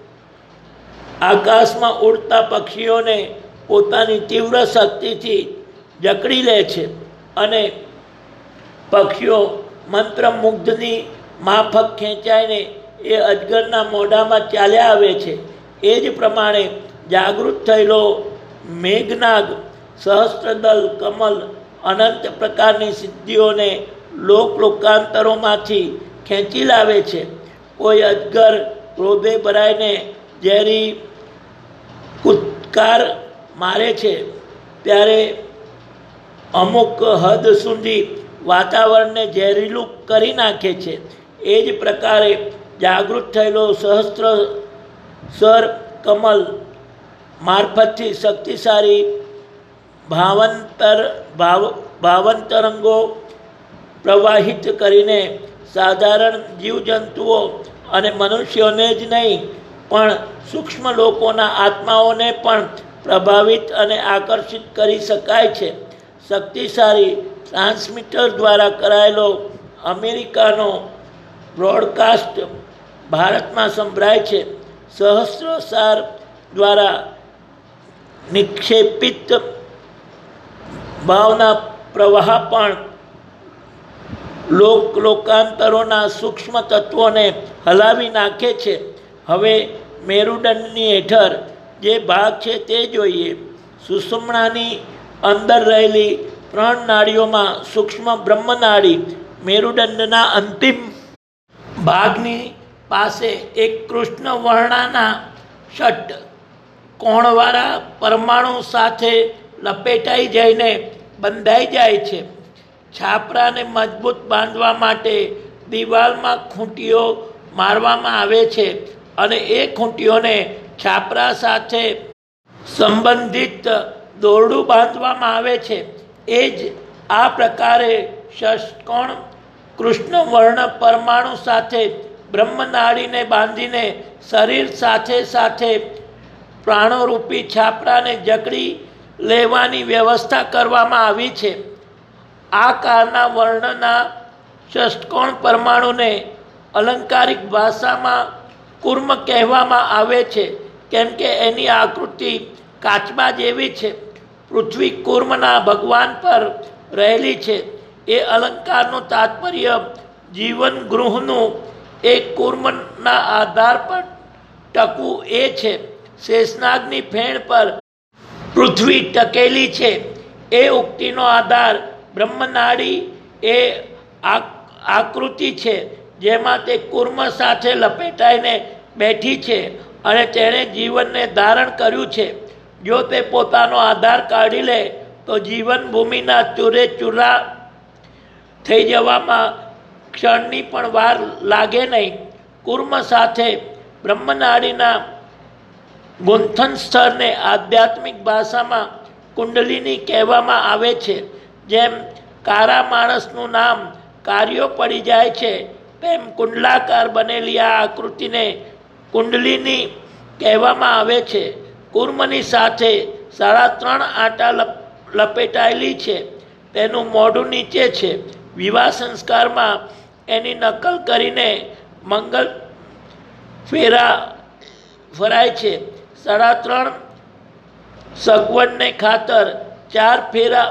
આકાશમાં ઉડતા પક્ષીઓને પોતાની તીવ્ર શક્તિથી જકડી લે છે અને પક્ષીઓ મંત્રમુગ્ધની માફક ખેંચાઈને એ અજગરના મોઢામાં ચાલ્યા આવે છે. એ જ પ્રમાણે જાગૃત થયેલો મેઘનાગ સહસ્ત્રદલ કમલ અનંત પ્રકારની સિદ્ધિઓને લોકાંતરોમાંથી ખેંચી લાવે છે. કોઈ અજગર ક્રોધે ભરાઈને ઝેરી કૂદકાર મારે છે ત્યારે અમુક હદ સુધી વાતાવરણને ઝેરીલું કરી નાખે છે. એ જ પ્રકારે જાગૃત થયેલો સહસ્ત્ર સર કમલ મારફતથી શક્તિશાળી ભાવંતરંગો પ્રવાહિત કરીને સાધારણ જીવજંતુઓ અને મનુષ્યોને જ નહીં પણ સૂક્ષ્મ લોકોના આત્માઓને પણ પ્રભાવિત અને આકર્ષિત કરી શકાય છે. શક્તિશાળી ટ્રાન્સમીટર દ્વારા કરાયેલો અમેરિકાનો બ્રોડકાસ્ટ ભારતમાં સંભળાય છે. સહસ્ત્રસાર દ્વારા નિક્ષેપિત ભાવના પ્રવાહ પણ લોકાંતરોના સૂક્ષ્મ તત્વોને હલાવી નાખે છે. હવે મેરુદંડની હેઠળ જે ભાગ છે તે જોઈએ. સુષુમ્નાની અંદર રહેલી 3 નાડીઓમાં સૂક્ષ્મ બ્રહ્મનાડી મેરુદંડના અંતિમ ભાગની પાસે એક કૃષ્ણ વર્ણના ષટ કોણવાળા પરમાણુ સાથે લપેટાઈ જઈને બંધાઈ જાય છે. છાપરાને મજબૂત બાંધવા માટે દિવાલમાં ખૂંટીઓ મારવામાં આવે છે અને એ ખૂંટીઓને છાપરા સાથે સંબંધિત દોરડું બાંધવામાં આવે છે. એ જ આ પ્રકારે ષટ્કોણ કૃષ્ણ વર્ણ પરમાણુ સાથે બ્રહ્મનાડીને બાંધીને શરીર સાથે સાથે પ્રાણોરૂપી છાપરાને જકડી લેવાની વ્યવસ્થા કરવામાં આવી છે. આ કારના વર્ણના ષટ્કોણ પરમાણુને અલંકારિક ભાષામાં કુર્મ કહેવામાં આવે છે, કેમ કે એની આકૃતિ કાચબા જેવી છે. પૃથ્વી કુર્મના ભગવાન પર રહેલી છે. એ અલંકારનું તાત્પર્ય જીવન ગૃહનું એક કુર્મના આધાર પર ટકવું એ છે. શેષનાગની ફેણ પર પૃથ્વી ટકેલી છે એ ઉક્તિનો આધાર બ્રહ્મનાડી એ આકૃતિ છે જેમાં તે કુર્મ સાથે લપેટાઈને બેઠી છે અને તેણે જીવનને ધારણ કર્યું છે. જો તે પોતાનો આધાર કાઢી લે તો જીવન ભૂમિના ચૂરે ચૂરા થઈ જવામાં ક્ષણની પણ વાર લાગે નહીં. કુર્મ સાથે બ્રહ્મનાડીના ગુંથન સ્તરને આધ્યાત્મિક ભાષામાં કુંડલિની કહેવામાં આવે છે. જેમ કારા માણસનું નામ કાર્યો પડી જાય છે, તેમ કુંડલાકાર બનેલી આ આકૃતિને કુંડલિની કહેવામાં આવે છે. કુર્મની સાથે 3.5 આંટા લપેટાયેલી છે. તેનું મોઢું નીચે છે. વિવાહ સંસ્કારમાં એની નકલ કરીને મંગલ ફેરા ફરાય છે. 3.5 સગવડને ખાતર 4 ફેરા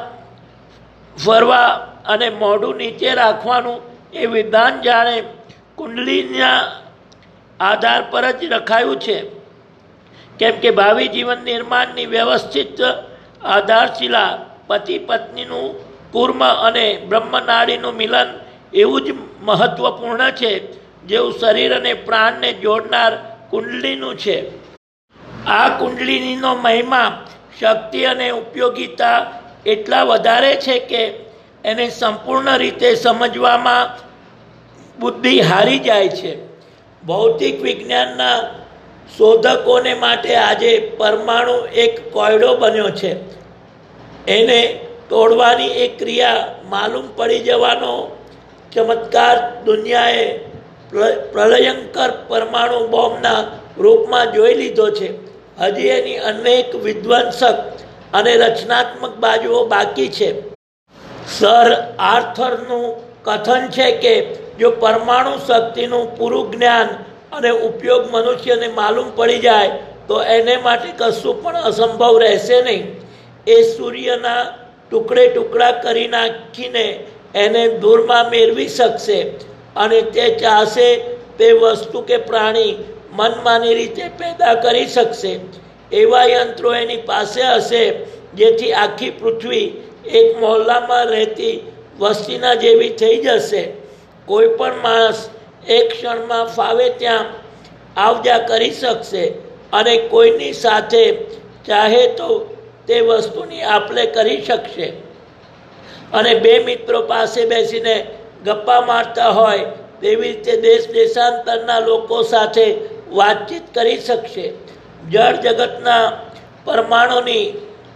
ફરવા અને મોઢું નીચે રાખવાનું એ વિધાન જાણે કુંડલીના આધાર પર જ રખાયું છે. કેમ કે ભાવિ જીવન નિર્માણની વ્યવસ્થિત આધારશિલા પતિ પત્નીનું કુર્મ અને બ્રહ્મનાડીનું મિલન એવું જ મહત્વપૂર્ણ છે જેવું શરીર અને પ્રાણને જોડનાર કુંડલીનું છે. આ કુંડલિનીનો મહિમા, શક્તિ અને ઉપયોગિતા એટલા વધારે છે કે એને સંપૂર્ણ રીતે સમજવામાં બુદ્ધિ હારી જાય છે. ભૌતિક વિજ્ઞાનના શોધકોને માટે આજે પરમાણુ એક કોયડો બન્યો છે. એને તોડવાની એક ક્રિયા માલુમ પડી જવાનો ચમત્કાર દુનિયાએ પ્રલયંકર પરમાણુ બોમ્બના રૂપમાં જોઈ લીધો છે. હજી એની અનેક વિધ્વંસક અને રચનાત્મક બાજુઓ બાકી છે. સર આર્થરનું કથન છે કે જો પરમાણુ શક્તિનું પૂરું જ્ઞાન અને ઉપયોગ મનુષ્યને માલુમ પડી જાય તો એને માટે કશું પણ અસંભવ રહેશે નહીં. એ સૂર્યના ટુકડે ટુકડા કરી નાખીને એને દૂરમાં મેળવી શકશે અને તે ચાહશે તે વસ્તુ કે પ્રાણી મનમાની રીતે પેદા કરી શકશે. એવા યંત્રો એની પાસે હશે જેથી આખી પૃથ્વી એક મહોલ્લામાં રહેતી વસ્તીના જેવી થઈ જશે. કોઈ પણ માણસ એક ક્ષણમાં ફાવે ત્યાં આવજા કરી શકશે અને કોઈની સાથે ચાહે તો તે વસ્તુની આપલે કરી શકશે. અને 2 મિત્રો પાસે બેસીને ગપ્પા મારતા હોય તેવી રીતે દેશ દેશાંતરના લોકો સાથે વાતચીત કરી શકશે. જળ જગતના પરમાણુની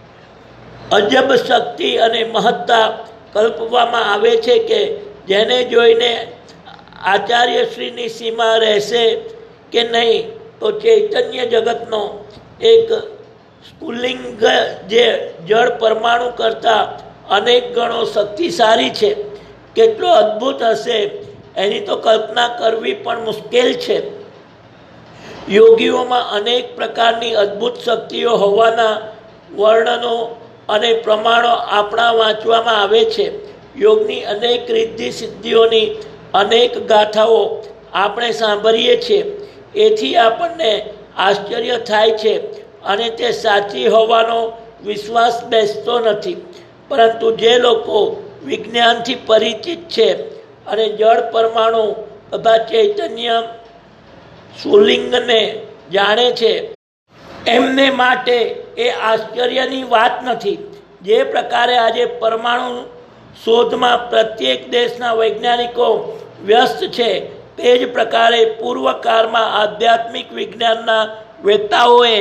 અજબ શક્તિ અને મહત્તા કલ્પવામાં આવે છે કે જેને જોઈને આચાર્યશ્રીની સીમા રહેશે કે નહીં તો ચૈતન્ય જગતનો એક સ્ફુલિંગ જે જળ પરમાણુ કરતાં અનેક ગણો શક્તિશાળી છે, કેટલો અદ્ભુત હશે એની તો કલ્પના કરવી પણ મુશ્કેલ છે. યોગીઓમાં અનેક પ્રકારની અદ્ભુત શક્તિઓ હોવાના વર્ણનો અને પ્રમાણો આપણા વાંચવામાં આવે છે. યોગની અનેક રિદ્ધિ સિદ્ધિઓની અનેક ગાથાઓ આપણે સાંભળીએ છીએ. એથી આપણને આશ્ચર્ય થાય છે અને તે સાચી હોવાનો વિશ્વાસ બેસતો નથી. પરંતુ જે લોકો વિજ્ઞાનથી પરિચિત છે અને જળ પરમાણુ તથા ચૈતન્ય સ્ફુલિંગને જાણે છે એમને માટે એ આશ્ચર્યની વાત નથી. જે પ્રકારે આજે પરમાણુ શોધમાં પ્રત્યેક દેશના વૈજ્ઞાનિકો વ્યસ્ત છે તે જ પ્રકારે પૂર્વકાળમાં આધ્યાત્મિક વિજ્ઞાનના વેતાઓએ,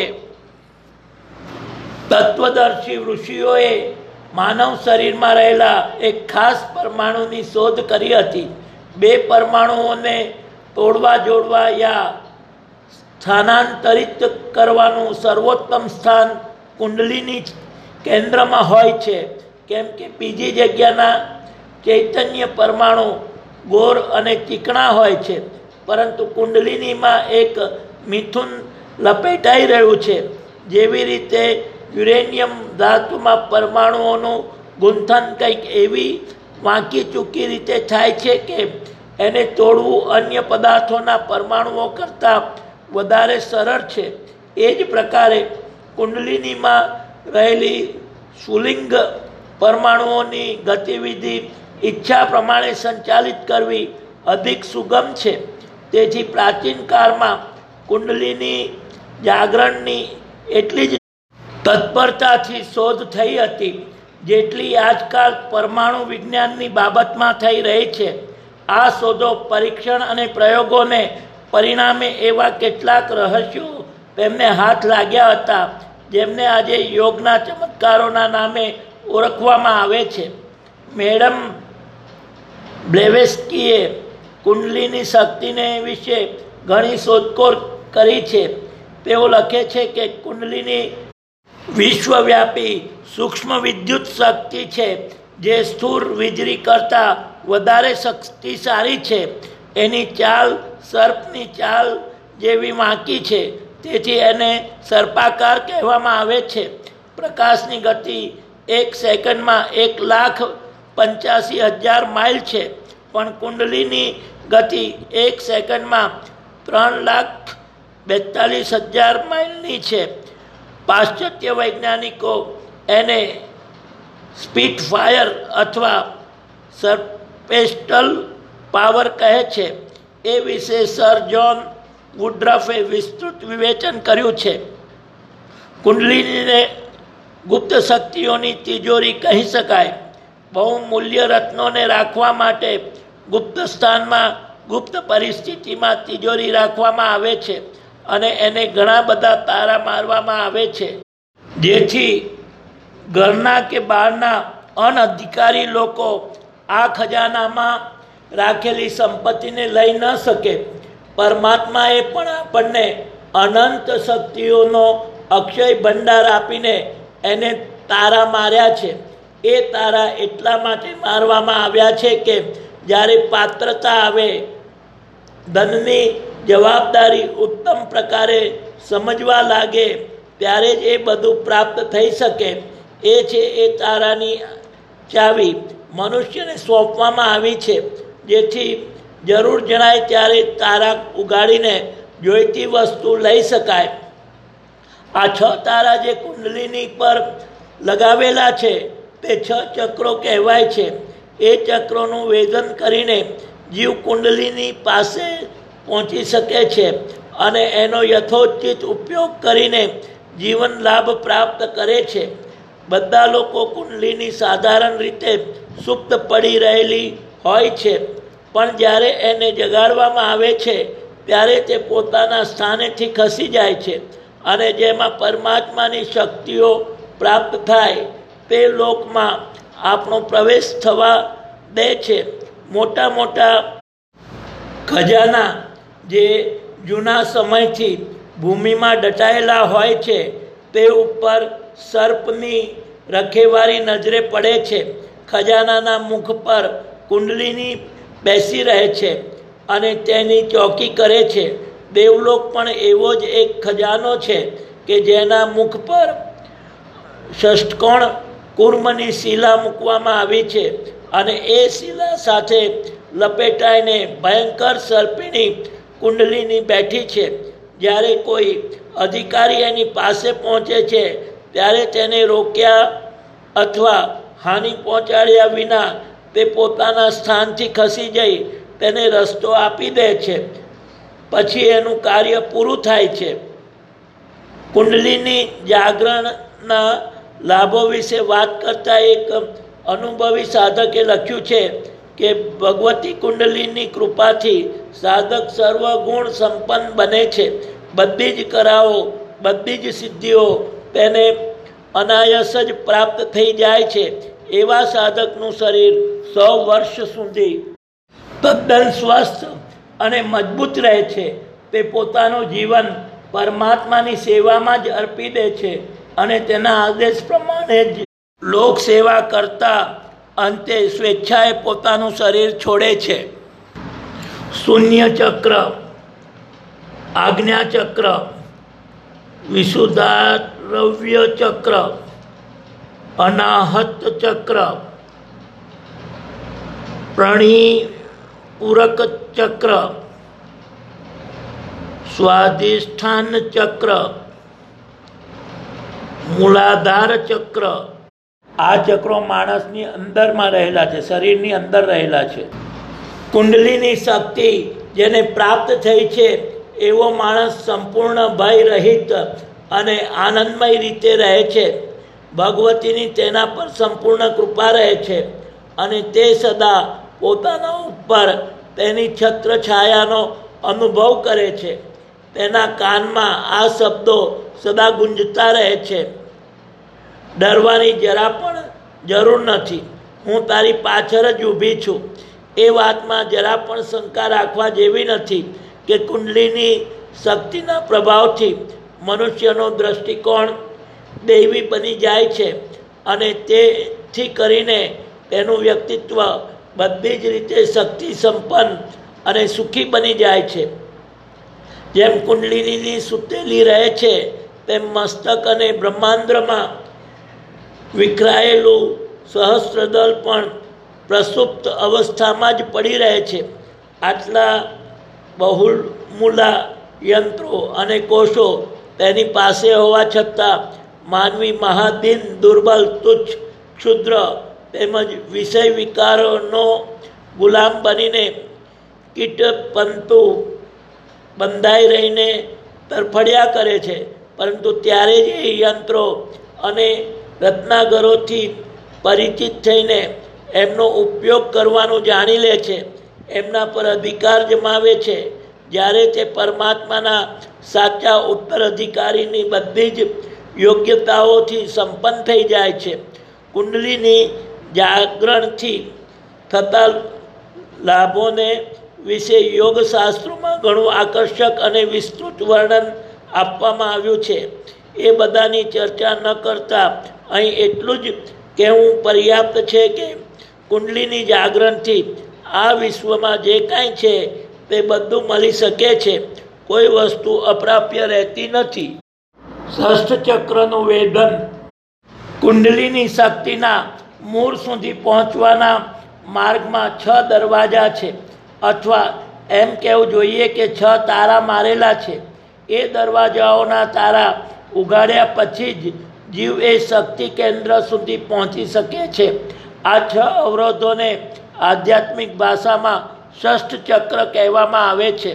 તત્વદર્શી ઋષિઓએ માનવ શરીરમાં રહેલા એક ખાસ પરમાણુની શોધ કરી હતી. 2 પરમાણુઓને તોડવા જોડવા યા સ્થાનાંતરિત કરવાનું સર્વોત્તમ સ્થાન કુંડલીની કેન્દ્રમાં હોય છે. કેમ કે બીજી જગ્યાના ચૈતન્ય પરમાણુ ગોર અને ચીકણા હોય છે, પરંતુ કુંડલિનીમાં એક મિથુન લપેટાઈ રહ્યું છે. જેવી રીતે યુરેનિયમ ધાતુમાં પરમાણુઓનું ગુંથન કંઈક એવી વાંકી ચૂકી રીતે થાય છે કે એને તોડવું અન્ય પદાર્થોના પરમાણુઓ કરતાં વધારે સરળ છે. એ જ પ્રકારે કુંડલિનીમાં રહેલી સ્ફુલિંગ પરમાણુઓની ગતિવિધિ ઈચ્છા પ્રમાણે સંચાલિત કરવી અધિક સુગમ છે. તેથી પ્રાચીન કાળમાં કુંડલિની જાગરણની એટલી જ તત્પરતાથી શોધ થઈ હતી જેટલી આજકાલ પરમાણુ વિજ્ઞાનની બાબતમાં થઈ રહી છે, આ શોધો, પરીક્ષણ અને પ્રયોગોને પરિણામે એવા કેટલાક રહસ્યો તેમને હાથ લાગ્યા હતા જેમને આજે યોગના ચમત્કારોના નામે ઓળખવામાં આવે છે. મેડમ બ્લેવેસ્કીએ કુંડલીની શક્તિને વિશે ઘણી શોધખોળ કરી છે. તેઓ લખે છે કે કુંડલીની વિશ્વવ્યાપી સૂક્ષ્મ વિદ્યુત શક્તિ છે જે સ્થૂળ વીજળી કરતાં વધારે શક્તિશાળી છે. એની ચાલ સર્પની ચાલ જેવી વાંકી છે, તેથી એને સર્પાકાર કહેવામાં આવે છે. પ્રકાશની ગતિ 1 સેકન્ડમાં 1,85,000 માઇલ છે, પણ કુંડલીની ગતિ 1 સેકન્ડમાં 3,42,000 માઇલની છે. પાશ્ચાત્ય વૈજ્ઞાનિકો એને સ્પીટફાયર અથવા સર્પેસ્ટલ પાવર કહે છે. એ વિશે સર જ્હોન વુડ્રફે વિસ્તૃત વિવેચન કર્યું છે. કુંડલીને ગુપ્ત શક્તિઓની તિજોરી કહી શકાય. બહુમૂલ્ય રત્નોને રાખવા માટે ગુપ્ત સ્થાનમાં, ગુપ્ત પરિસ્થિતિમાં તિજોરી રાખવામાં આવે છે અને એને ઘણા બધા તારા મારવામાં આવે છે, જેથી ઘરના કે બહારના અનધિકારી લોકો આ ખજાનામાં રાખેલી સંપત્તિને લઈ ન શકે. પરમાત્માએ પણ આપણને અનંત શક્તિઓનો અક્ષય ભંડાર આપીને એને તારા માર્યા છે. એ તારા એટલા માટે મારવામાં આવ્યા છે કે જ્યારે પાત્રતા આવે, ધનની જવાબદારી ઉત્તમ પ્રકારે સમજવા લાગે, ત્યારે જ એ બધું પ્રાપ્ત થઈ શકે. એ છે એ તારાની ચાવી મનુષ્યને સોંપવામાં આવી છે, જેથી જરૂર જણાય ત્યારે તારા ઉગાડીને જોઈતી વસ્તુ લઈ શકાય. આ 6 તારા જે કુંડલીની પર લગાવેલા છે તે 6 ચક્રો કહેવાય છે. એ ચક્રોનું વેદન કરીને જીવ કુંડલીની પાસે પહોંચી શકે છે અને એનો યથોચિત ઉપયોગ કરીને જીવન લાભ પ્રાપ્ત કરે છે. બધા લોકો કુંડલીની સાધારણ રીતે સુપ્ત પડી રહેલી હોય છે, પણ જ્યારે એને જગાડવામાં આવે છે ત્યારે તે પોતાના સ્થાનેથી ખસી જાય છે અને જેમાં પરમાત્માની શક્તિઓ પ્રાપ્ત થાય તે લોકમાં આપણો પ્રવેશ થવા દે છે. મોટા મોટા ખજાના જે જૂના સમયથી ભૂમિમાં દટાયેલા હોય છે તે ઉપર સર્પની રખેવાળી નજરે પડે છે. ખજાનાના મુખ પર કુંડલીની બેસી રહે છે અને તેની ચોકી કરે છે. દેવલોક પણ એવો જ એક ખજાનો છે કે જેના મુખ પર ષષ્ઠકોણ કુર્મની શિલા મૂકવામાં આવી છે અને એ શિલા સાથે લપેટાઈને ભયંકર સર્પિણી કુંડલીની બેઠી છે. જ્યારે કોઈ અધિકારી એની પાસે પહોંચે છે ત્યારે તેને રોક્યા અથવા હાનિ પહોંચાડ્યા વિના તે પોતાના સ્થાનથી ખસી જઈ તેને રસ્તો આપી દે છે. પછી એનું કાર્ય પૂરું થાય છે. કુંડલીની જાગરણના લાભો વિશે વાત કરતા એક અનુભવી સાધકે લખ્યું છે કે ભગવતી કુંડલીની કૃપાથી સાધક સર્વગુણ સંપન્ન બને છે. બધી જ કરાઓ, બધી જ સિદ્ધિઓ તેને અનાયાસ જ પ્રાપ્ત થઈ જાય છે. એવા સાધકનું શરીર 100 વર્ષ સુધી તદ્દન સ્વસ્થ અને મજબૂત રહે છે. તે પોતાનું જીવન પરમાત્માની સેવામાં જ અર્પી દે છે અને તેના આદેશ પ્રમાણે જ લોક સેવા કરતા અંતે સ્વેચ્છાએ પોતાનું શરીર છોડે છે. શૂન્ય ચક્ર, આજ્ઞા ચક્ર, વિશુદ્ધારવ્ય ચક્ર, અનાહત ચક્ર, પ્રણીપૂરક ચક્ર, સ્વાધિષ્ઠાન ચક્ર, મૂલાધાર ચક્ર. આ ચક્રો માણસની અંદરમાં રહેલા છે, શરીરની અંદર રહેલા છે. કુંડલીની શક્તિ જેને પ્રાપ્ત થઈ છે એવો માણસ સંપૂર્ણ ભય રહિત અને આનંદમય રીતે રહે છે. ભગવતીની તેના પર સંપૂર્ણ કૃપા રહે છે અને તે સદા પોતાના ઉપર તેની છત્ર છાયાનો અનુભવ કરે છે. તેના કાનમાં આ શબ્દો સદા ગુંજતા રહે છે, ડરવાની જરા પણ જરૂર નથી. હું તારી પાછળ જ ઊભી છું. એ વાતમાં જરા પણ શંકા રાખવા જેવી નથી કે કુંડલીની શક્તિના પ્રભાવથી મનુષ્યનો દૃષ્ટિકોણ દૈવી બની જાય છે અને તેથી કરીને તેનું વ્યક્તિત્વ બધી જ રીતે શક્તિ સંપન્ન અને સુખી બની જાય છે. જેમ કુંડલિની સૂતેલી રહે છે તેમ મસ્તક અને બ્રહ્માંડમાં વિખરાયેલું સહસ્ત્રદળ પણ પ્રસુપ્ત અવસ્થામાં જ પડી રહે છે. આટલા બહુમૂલા યંત્રો અને કોષો તેની પાસે હોવા છતાં માનવી મહાદીન, દુર્બલ, તુચ્છ, ક્ષુદ્ર તેમજ વિષય વિકારોનો ગુલામ બનીને કીટપંતુ બંધાઈ રહીને તરફડ્યા કરે છે. પરંતુ ત્યારે જ એ યંત્રો અને રત્નાગરોથી પરિચિત થઈને એમનો ઉપયોગ કરવાનું જાણી લે છે, એમના પર અધિકાર જમાવે છે. જ્યારે તે પરમાત્માના સાચા ઉત્તરાધિકારીની બધી જ યોગ્યતાઓથી સંપન્ન થઈ જાય છે. કુંડલીની જાગરણથી થતા લાભોને વિશે યોગશાસ્ત્રોમાં ઘણું આકર્ષક અને વિસ્તૃત વર્ણન આપવામાં આવ્યું છે. એ બધાની ચર્ચા ન કરતાં અહીં એટલું જ કહેવું પર્યાપ્ત છે કે કુંડલીની જાગરણથી આ વિશ્વમાં જે કાંઈ છે તે બધું મળી શકે છે. કોઈ વસ્તુ અપ્રાપ્ય રહેતી નથી. ષષ્ઠ ચક્રનું વેદન. કુંડલીની શક્તિના મૂળ સુધી પહોંચવાના માર્ગમાં 6 દરવાજા છે, અથવા એમ કહેવું જોઈએ કે 6 તારા મારેલા છે. એ દરવાજાઓના તારા ઉગાડ્યા પછી જ જીવ એ શક્તિ કેન્દ્ર સુધી પહોંચી શકે છે. આ 6 અવરોધોને આધ્યાત્મિક ભાષામાં ષષ્ઠ ચક્ર કહેવામાં આવે છે.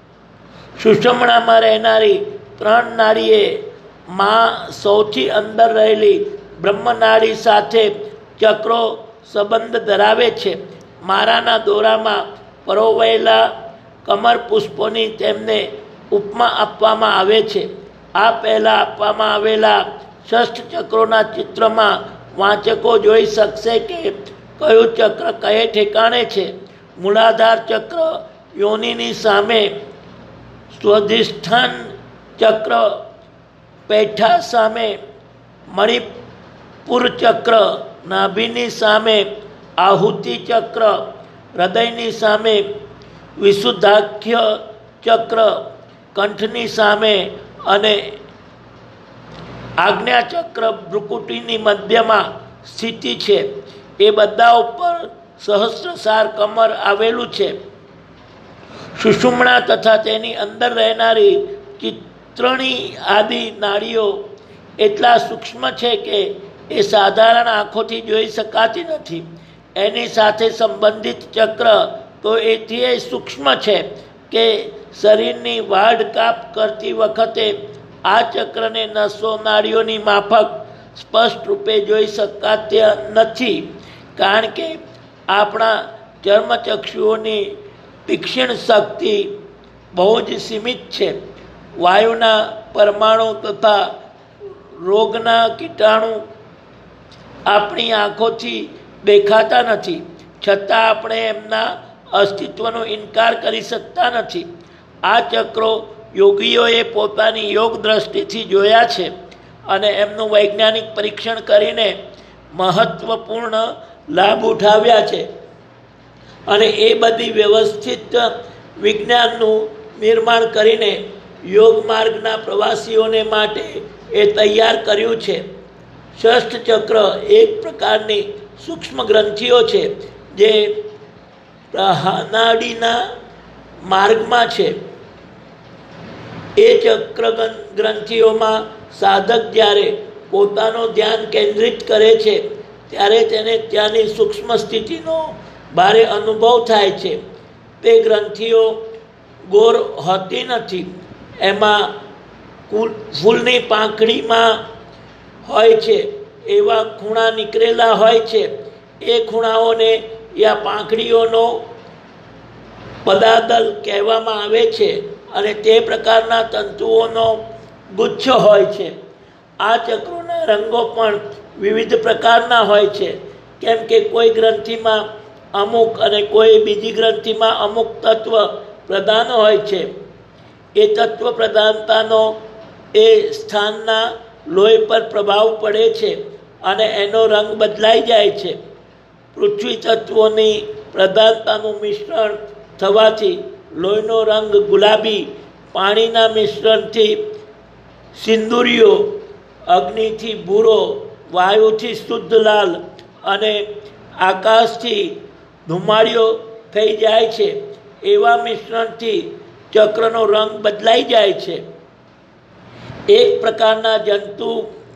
સુષુમ્નામાં રહેનારી 3 નાડીએ માં સૌથી અંદર રહેલી બ્રહ્મનાડી સાથે ચક્રો સંબંધ ધરાવે છે. મારાના દોરામાં પરોવાયેલા કમર પુષ્પોની તેમને ઉપમા આપવામાં આવે છે. આ પહેલાં આપવામાં આવેલા ષષ્ઠ ચક્રોના ચિત્રમાં વાંચકો જોઈ શકશે કે કયું ચક્ર કયે ઠેકાણે છે. મૂલાધાર ચક્ર યોનિની સામે, સ્વાધિષ્ઠાન ચક્ર પૈઠા સામે, મણિપુર ચક્ર નાભિની સામે, આહુતિ ચક્ર હૃદયની સામે, વિશુદ્ધાખ્ય ચક્ર કંઠની સામે અને આજ્ઞા ચક્ર ભ્રુકુટીની મધ્યમાં સ્થિતિ છે. એ બધા ઉપર સહસ્ત્રસાર કમર આવેલું છે. સુષુમ્ના તથા તેની અંદર રહેનારી ચિત્રણી આદિ નાડીઓ એટલા સૂક્ષ્મ છે કે એ સાધારણ આંખોથી જોઈ શકાતી નથી. એની સાથે સંબંધિત ચક્ર તો એથી સૂક્ષ્મ છે કે શરીરની વાઢ કાપ કરતી વખતે આ ચક્રને નસો નાડીઓની માફક સ્પષ્ટ રૂપે જોઈ શકાતા નથી, કારણ કે આપણા ચર્મચક્ષુઓની તીક્ષ્ણ શક્તિ બહુ જ સીમિત છે. વાયુના પરમાણુ તથા રોગના કીટાણુ આપણી આંખોથી દેખાતા નથી, છતાં આપણે એમના અસ્તિત્વનો ઇનકાર કરી શકતા નથી. આ ચક્રો યોગીઓએ પોતાની યોગ દ્રષ્ટિથી જોયા છે અને એમનું વૈજ્ઞાનિક પરીક્ષણ કરીને મહત્વપૂર્ણ લાભ ઉઠાવ્યા છે. અને એ બધી વ્યવસ્થિત વિજ્ઞાનનું નિર્માણ કરીને યોગ માર્ગના પ્રવાસીઓને માટે એ તૈયાર કર્યું છે. ષષ્ઠ ચક્ર એક પ્રકારની સૂક્ષ્મ ગ્રંથિઓ છે જે નાડીના માર્ગમાં છે. એ ચક્ર ગ્રંથિઓમાં સાધક જ્યારે પોતાનું ધ્યાન કેન્દ્રિત કરે છે ત્યારે તેને ત્યાંની સૂક્ષ્મ સ્થિતિનો ભારે અનુભવ થાય છે. તે ગ્રંથિઓ ગોર હોતી નથી, એમાં ફૂલની પાંખડીમાં હોય છે એવા ખૂણા નીકળેલા હોય છે. એ ખૂણાઓને યા પાંખડીઓનો પદાદલ કહેવામાં આવે છે અને તે પ્રકારના તંતુઓનો ગુચ્છ હોય છે. આ ચક્રોના રંગો પણ વિવિધ પ્રકારના હોય છે, કેમ કે કોઈ ગ્રંથિમાં અમુક અને કોઈ બીજી ગ્રંથિમાં અમુક તત્વ પ્રધાન હોય છે. એ તત્વ પ્રધાનતાનો એ સ્થાનના લોહી પર પ્રભાવ પડે છે અને એનો રંગ બદલાઈ જાય છે. પૃથ્વી તત્વોની પ્રધાનતાનું મિશ્રણ થવાથી લોહીનો રંગ ગુલાબી, પાણીના મિશ્રણથી સિંદુરિયો, અગ્નિથી ભૂરો, વાયુથી શુદ્ધ લાલ અને આકાશથી ધુમાડિયો થઈ જાય છે. એવા મિશ્રણથી ચક્રનો રંગ બદલાઈ જાય છે. એક પ્રકારના જંતુ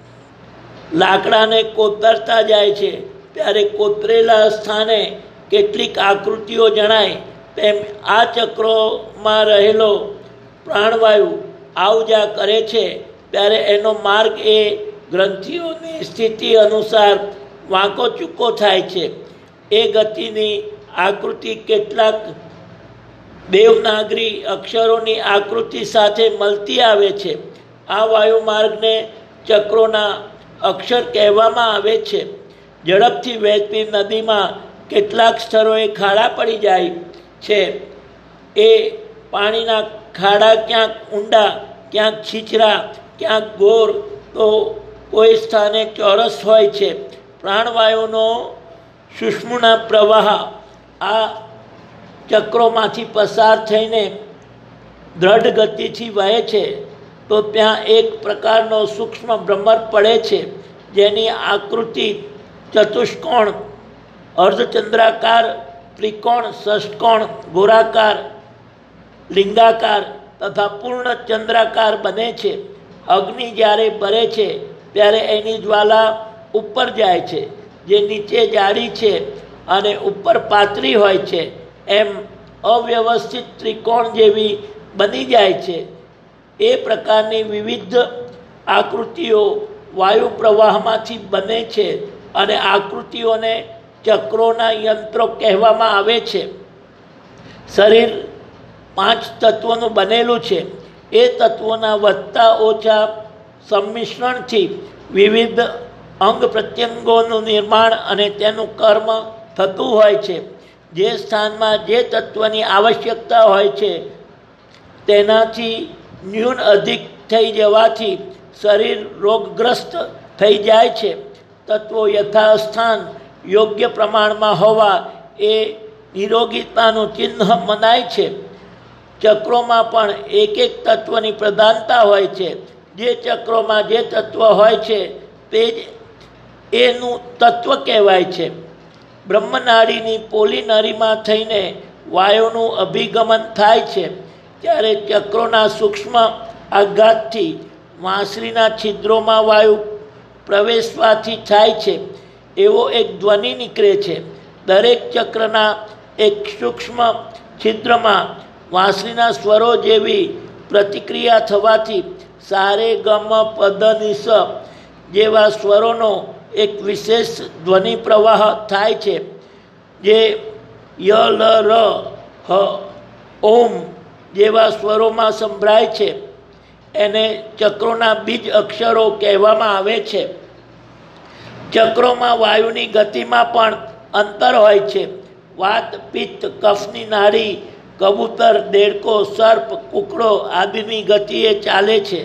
લાકડાને કોતરતા જાય છે ત્યારે કોતરેલા સ્થાને કેટલીક આકૃતિઓ જણાય, તેમ આ ચક્રોમાં રહેલો પ્રાણવાયુ આવજા કરે છે ત્યારે એનો માર્ગ એ ગ્રંથિઓની સ્થિતિ અનુસાર વાંકો ચૂકો થાય છે. એ ગતિની આકૃતિ કેટલાક દેવનાગરી અક્ષરોની આકૃતિ સાથે મળતી આવે છે. આ વાયુમાર્ગને ચક્રોના અક્ષર કહેવામાં આવે છે. ઝડપથી વહેતી નદીમાં કેટલાક સ્થળોએ ખાડા પડી જાય છે. એ પાણીના ખાડા ક્યાંક ઊંડા, ક્યાંક છીછરા, ક્યાંક ગોળ, તો કોઈ સ્થાને ચોરસ હોય છે. પ્રાણવાયુનો સુષુમ્ના પ્રવાહ આ ચક્રોમાંથી પસાર થઈને દ્રઢ ગતિથી વહે છે તો ત્યાં એક પ્રકારનો સૂક્ષ્મ ભ્રમર પડે છે, જેની આકૃતિ ચતુષ્કોણ, અર્ધચંદ્રાકાર, ત્રિકોણ, ષષ્કોણ, ગોળાકાર, લિંગાકાર તથા પૂર્ણ ચંદ્રાકાર બને છે. અગ્નિ જ્યારે બળે છે ત્યારે એની જ્વાલા ઉપર જાય છે, જે નીચે જાડી છે અને ઉપર પાતળી હોય છે, એમ અવ્યવસ્થિત ત્રિકોણ જેવી બની જાય છે. એ પ્રકારની વિવિધ આકૃતિઓ વાયુ પ્રવાહમાંથી બને છે અને આકૃતિઓને ચક્રોના યંત્રો કહેવામાં આવે છે. શરીર 5 તત્વોનું બનેલું છે. એ તત્વોના વધતા ઓછા સંમિશ્રણથી વિવિધ અંગ પ્રત્યંગોનું નિર્માણ અને તેનું કર્મ થતું હોય છે. જે સ્થાનમાં જે તત્વની આવશ્યકતા હોય છે તેનાથી ન્યૂન અધિક થઈ જવાથી શરીર રોગગ્રસ્ત થઈ જાય છે. તત્વો યથાસ્થાન યોગ્ય પ્રમાણમાં હોવા એ નિરોગીતાનું ચિહ્ન મનાય છે. ચક્રોમાં પણ એક એક તત્વની પ્રધાનતા હોય છે. જે ચક્રોમાં જે તત્વ હોય છે તે જ એનું તત્વ કહેવાય છે. બ્રહ્મનાડીની પોલી નળીમાં થઈને વાયુનું અભિગમન થાય છે ત્યારે ચક્રોના સૂક્ષ્મ આઘાતથી વાંસળીના છિદ્રોમાં વાયુ પ્રવેશવાથી થાય છે એવો એક ધ્વનિ નીકળે છે. દરેક ચક્રના એક સૂક્ષ્મ છિદ્રમાં વાંસળીના સ્વરો જેવી પ્રતિક્રિયા થવાથી સારે ગમ પદ નિસ જેવા સ્વરોનો એક વિશેષ ધ્વનિ પ્રવાહ થાય છે, જે ય લ ર હ ઓમ જેવા સ્વરોમાં સંભળાય છે. એને ચક્રોના બીજ અક્ષરો કહેવામાં આવે છે. ચક્રોમાં વાયુની ગતિમાં પણ અંતર હોય છે. વાત, પિત્ત, કફની નાડી, કબૂતર, દેડકો, સર્પ, કુકડો આદિની ગતિએ ચાલે છે.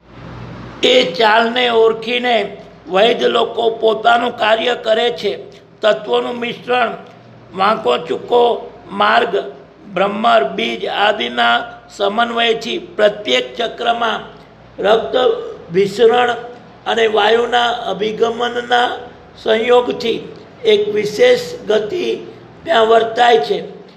એ ચાલને ઓળખીને વૈદ્ય લોકો પોતાનું કાર્ય કરે છે. તત્વોનું મિશ્રણ, વાંકો ચૂકો માર્ગ, બ્રહ્મર, બીજ આદિના સમન્વયથી પ્રત્યેક ચક્રમાં રક્ત વિસરણ અને વાયુના અભિગમનના સંયોગથી એક વિશેષ ગતિ ત્યાં વર્તાય છે.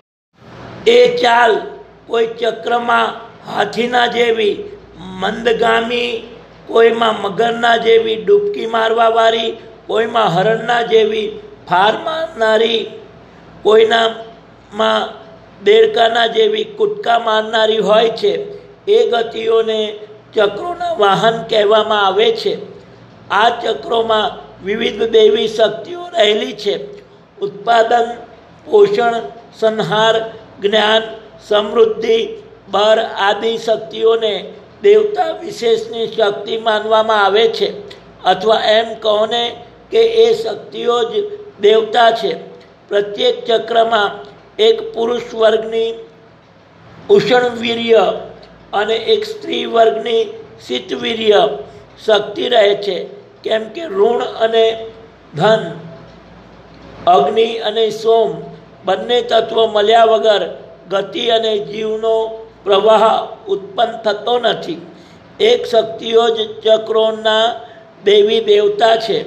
એ ચાલ કોઈ ચક્રમાં હાથીના જેવી મંદગામી, કોઈમાં મગરના જેવી ડૂબકી મારવાવાળી, કોઈમાં હરણના જેવી ફાર મારનારી, કોઈનામાં દેડકાના જેવી કૂદકા મારનારી હોય છે. એ ગતિઓને ચક્રોના વાહન કહેવામાં આવે છે. આ ચક્રોમાં વિવિધ દૈવી શક્તિઓ રહેલી છે. ઉત્પાદન, પોષણ, સંહાર, જ્ઞાન, સમૃદ્ધિ, બળ આદિ શક્તિઓને દેવતા વિશેષની શક્તિ માનવામાં આવે છે. અથવા એમ કહો ને કે એ શક્તિઓ જ દેવતા છે. પ્રત્યેક ચક્રમાં એક પુરુષ વર્ગની ઉષ્ણવીર્ય અને એક સ્ત્રી વર્ગની શીતવીર્ય શક્તિ રહે છે. કેમ કે ઋણ અને ધન, અગ્નિ અને સોમ બંને તત્વો મળ્યા વગર ગતિ અને જીવનો પ્રવાહ ઉત્પન્ન થતો નથી. એક શક્તિઓ જ ચક્રોના દેવી દેવતા છે.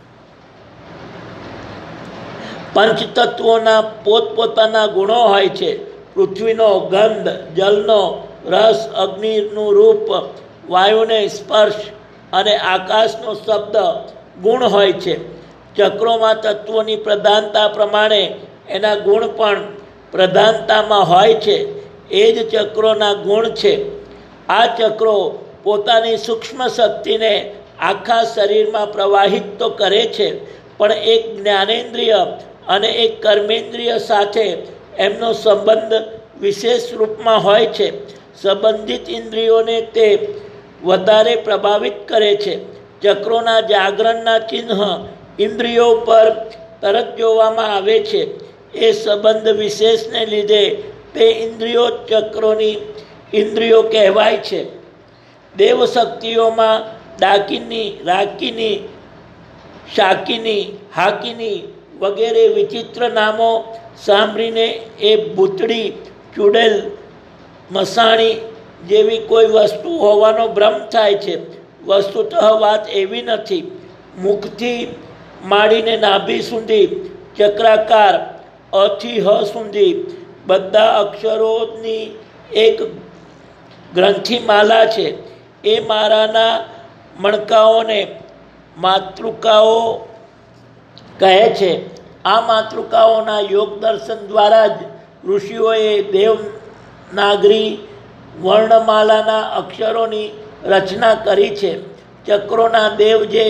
પંચતત્વોના પોતપોતાના ગુણો હોય છે. પૃથ્વીનો ગંધ, જલનો રસ, અગ્નિનું રૂપ, વાયુને સ્પર્શ અને આકાશનો શબ્દ ગુણ હોય છે. ચક્રોમાં તત્વોની પ્રધાનતા પ્રમાણે એના ગુણ પણ પ્રધાનતામાં હોય છે. એ જ ચક્રોના ગુણ છે. આ ચક્રો પોતાની સૂક્ષ્મ શક્તિને આખા શરીરમાં પ્રવાહિત તો કરે છે, પણ એક જ્ઞાનેન્દ્રિય અને એક કર્મેન્દ્રિય સાથે એમનો સંબંધ વિશેષ રૂપમાં હોય છે. સંબંધિત ઇન્દ્રિયોને તે વધારે પ્રભાવિત કરે છે. ચક્રોના જાગરણના ચિહ્ન ઇન્દ્રિયો પર તરત જોવામાં આવે છે. એ સંબંધ વિશેષને લીધે તે ઇન્દ્રિયો ચક્રોની ઇન્દ્રિયો કહેવાય છે. દેવશક્તિઓમાં ડાકિની, રાકિની, શાકિની, હાકિની વગેરે વિચિત્ર નામો સાંભળીને એ ભૂતળી, ચૂડેલ, મસાણી જેવી કોઈ વસ્તુ હોવાનો ભ્રમ થાય છે. વસ્તુતઃ વાત એવી નથી. મુખથી માંડીને નાભી સુધી ચક્રાકાર અથી હ સુધી બધા અક્ષરોની એક ગ્રંથિમાલા છે. એ મારાના મણકાઓને માતૃકાઓ કહે છે. આ માતૃકાઓના યોગ દર્શન દ્વારા જ ઋષિઓએ દેવનાગરી વર્ણમાલાના અક્ષરોની રચના કરી છે. ચક્રોના દેવ જે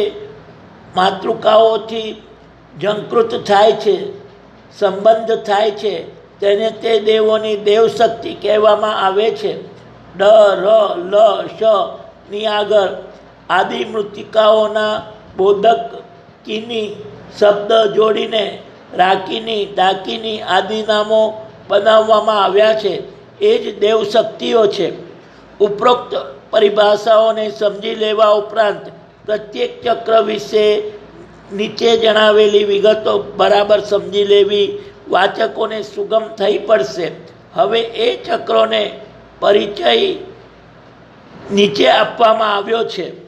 માતૃકાઓથી ઝંકૃત થાય છે, સંબંધ થાય છે, તેને તે દેવોની દેવશક્તિ કહેવામાં આવે છે. ડ, ર, લ, શ ની આગળ આદિ મૃત્તિકાઓના બોધક કીની શબ્દ જોડીને રાકિની, ડાકિની આદિ નામો બનાવવામાં આવ્યા છે. એ જ દેવશક્તિઓ છે. ઉપરોક્ત પરિભાષાઓને સમજી લેવા ઉપરાંત પ્રત્યેક ચક્ર વિશે નીચે જણાવેલી વિગતો બરાબર સમજી લેવી વાચકોને સુગમ થઈ પડશે. હવે એ ચક્રોને પરિચય નીચે આપવામાં આવ્યો છે.